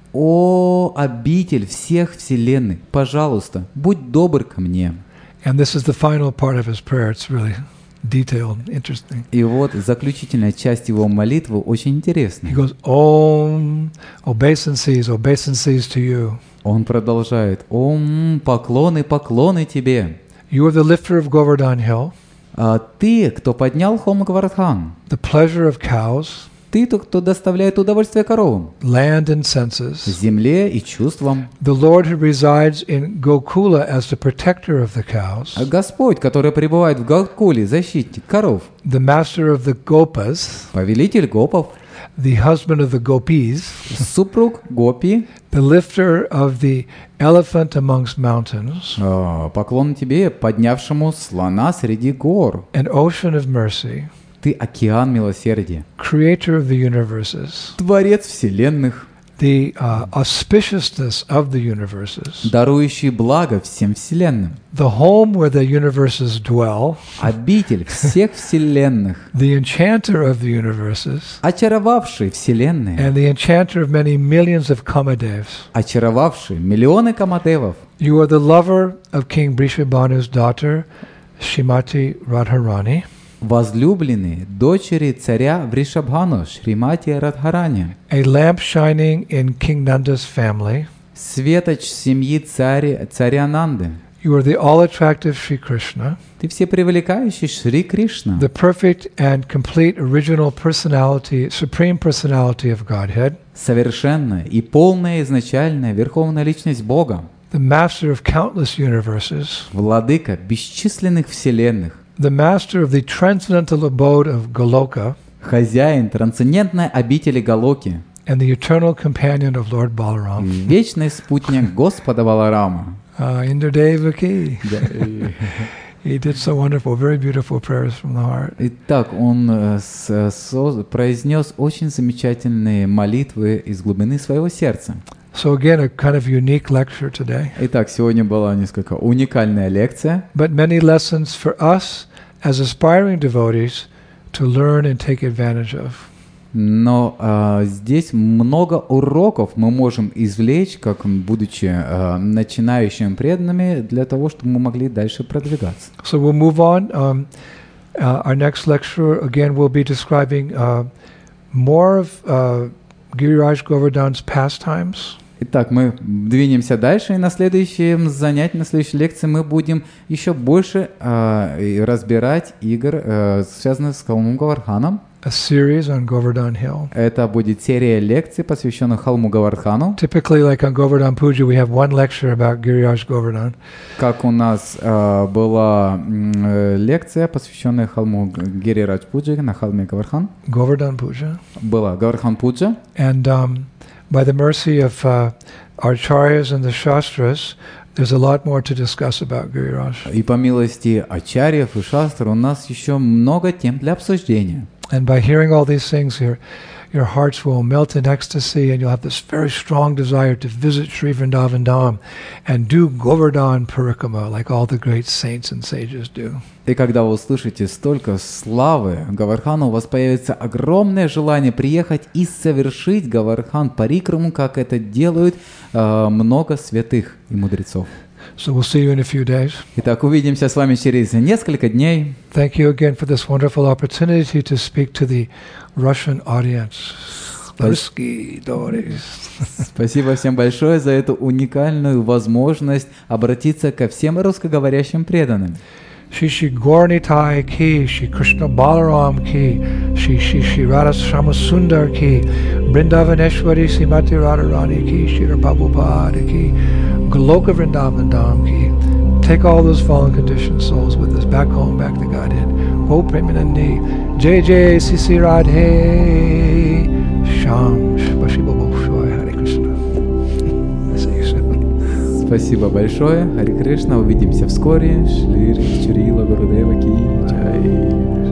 S2: о обитель всех вселенных, пожалуйста, будь добр ко мне.
S1: And this is the final part of his prayer. It's really detailed, interesting.
S2: И вот заключительная часть его молитвы очень
S1: He
S2: интересная.
S1: goes, Om, obeisances to you.
S2: Он продолжает: «Ом, поклоны, поклоны тебе!
S1: You are the lifter of Govardhan Hill,
S2: А ты, кто поднял холм Гавардхан,
S1: the pleasure of cows,
S2: ты, кто доставляет удовольствие коровам,
S1: land and senses,
S2: земле и чувствам,
S1: the Lord who resides in Gokula as the protector of the cows,
S2: а Господь, который пребывает в Гокуле, защитник коров,
S1: the master of the Gopas,
S2: повелитель гопов,
S1: the husband of the Gopis,
S2: супруг Гопи,
S1: the lifter of the elephant amongst mountains,
S2: поклон тебе, поднявшему слона среди гор.
S1: an ocean of mercy,
S2: Ты океан милосердия,
S1: creator of the universes,
S2: творец вселенных,
S1: the auspiciousness of the universes,
S2: дарующий благо всем вселенным,
S1: the home where the universes dwell,
S2: обитель всех вселенных,
S1: the enchanter of the universes,
S2: очаровавший вселенные,
S1: and the enchanter of many millions of Kamadevs.
S2: очаровавший миллионы камадевов.
S1: You are the lover of King Brishabhanu's daughter, Shrimati Radharani,
S2: Возлюбленные дочери царя Вришабхану, Шримати Радхарани,
S1: a lamp shining in King Nanda's family.
S2: светоч семьи царя Нанды.
S1: You are the all-attractive Sri Krishna,
S2: Ты всепривлекающий Шри Кришна,
S1: the perfect and complete original personality, supreme personality of Godhead,
S2: совершенная и полная изначальная Верховная Личность Бога,
S1: the master of countless universes,
S2: Владыка бесчисленных вселенных,
S1: the master of the transcendental abode of Goloka,
S2: хозяин трансцендентной обители Галоки,
S1: and the eternal companion of Lord Balaram.
S2: вечный спутник Господа Баларама.
S1: Indradevaki. He did so wonderful, very beautiful prayers from the heart.
S2: Итак, он произнес очень замечательные молитвы из глубины своего сердца.
S1: So again, a kind of unique lecture today.
S2: Итак, сегодня была несколько уникальная лекция,
S1: But many lessons for us as aspiring devotees to learn and take advantage of.
S2: но здесь много уроков мы можем извлечь, как будучи начинающими преданными, для того, чтобы мы могли дальше продвигаться.
S1: So we'll move on. Our next lecture, again, will be describing more of Giriraj Govardhan's pastimes.
S2: Итак, мы двинемся дальше, и на следующем занятии, на следующей лекции мы будем еще больше разбирать игр, связанных с холмом Гавардханом.
S1: A series on Govardhan Hill.
S2: Это будет серия лекций, посвященных холму Гавардхану.
S1: Typically, like on Govardhan Puja, we have one lecture about Giriraj Govardhan.
S2: Как у нас была лекция, посвященная холму Гирирадж Пуджи на холме Гавардхан.
S1: Govardhan Puja.
S2: Была Гавардхан Пуджа.
S1: And by the mercy of our acharyas and the shastras, there's a lot more to discuss about Giriraj.
S2: И по милости ачарьев и шастр у нас еще много тем для обсуждения.
S1: And by hearing all these things, your hearts will melt in ecstasy, and you'll have this very strong desire to visit Sri Vrindavan Dham and do Govardhan Parikrama like all the great saints and sages do.
S2: И когда вы услышите столько славы Гавардхана, у вас появится огромное желание приехать и совершить Гавардхан Парикраму, как это делают много святых и мудрецов.
S1: So we'll see you in a few days.
S2: Итак, увидимся с вами через несколько дней.
S1: Thank you again for this wonderful opportunity to speak to the Russian audience. Русские devotees.
S2: Спасибо всем большое за эту уникальную возможность обратиться ко всем русскоговорящим преданным.
S1: Shri Gaurnitai ki, Shri Krishna Balaram ki, Shri Radha Shama Sundar ki, Vrindavaneshwari Srimati Radharani ki, Shri Prabhupada ki, Goloka Vrindavan Dham ki. Take all those fallen conditioned souls with us back home, back to Godhead. Go Premanandi, Jai Jai Sisi Radhe, Sham Shivashiva Bhushoy, Hare Krishna. I see you soon.
S2: Спасибо большое. Харе Кришна. Увидимся вскоре. Шри Чурила Гурудева Ки Джай.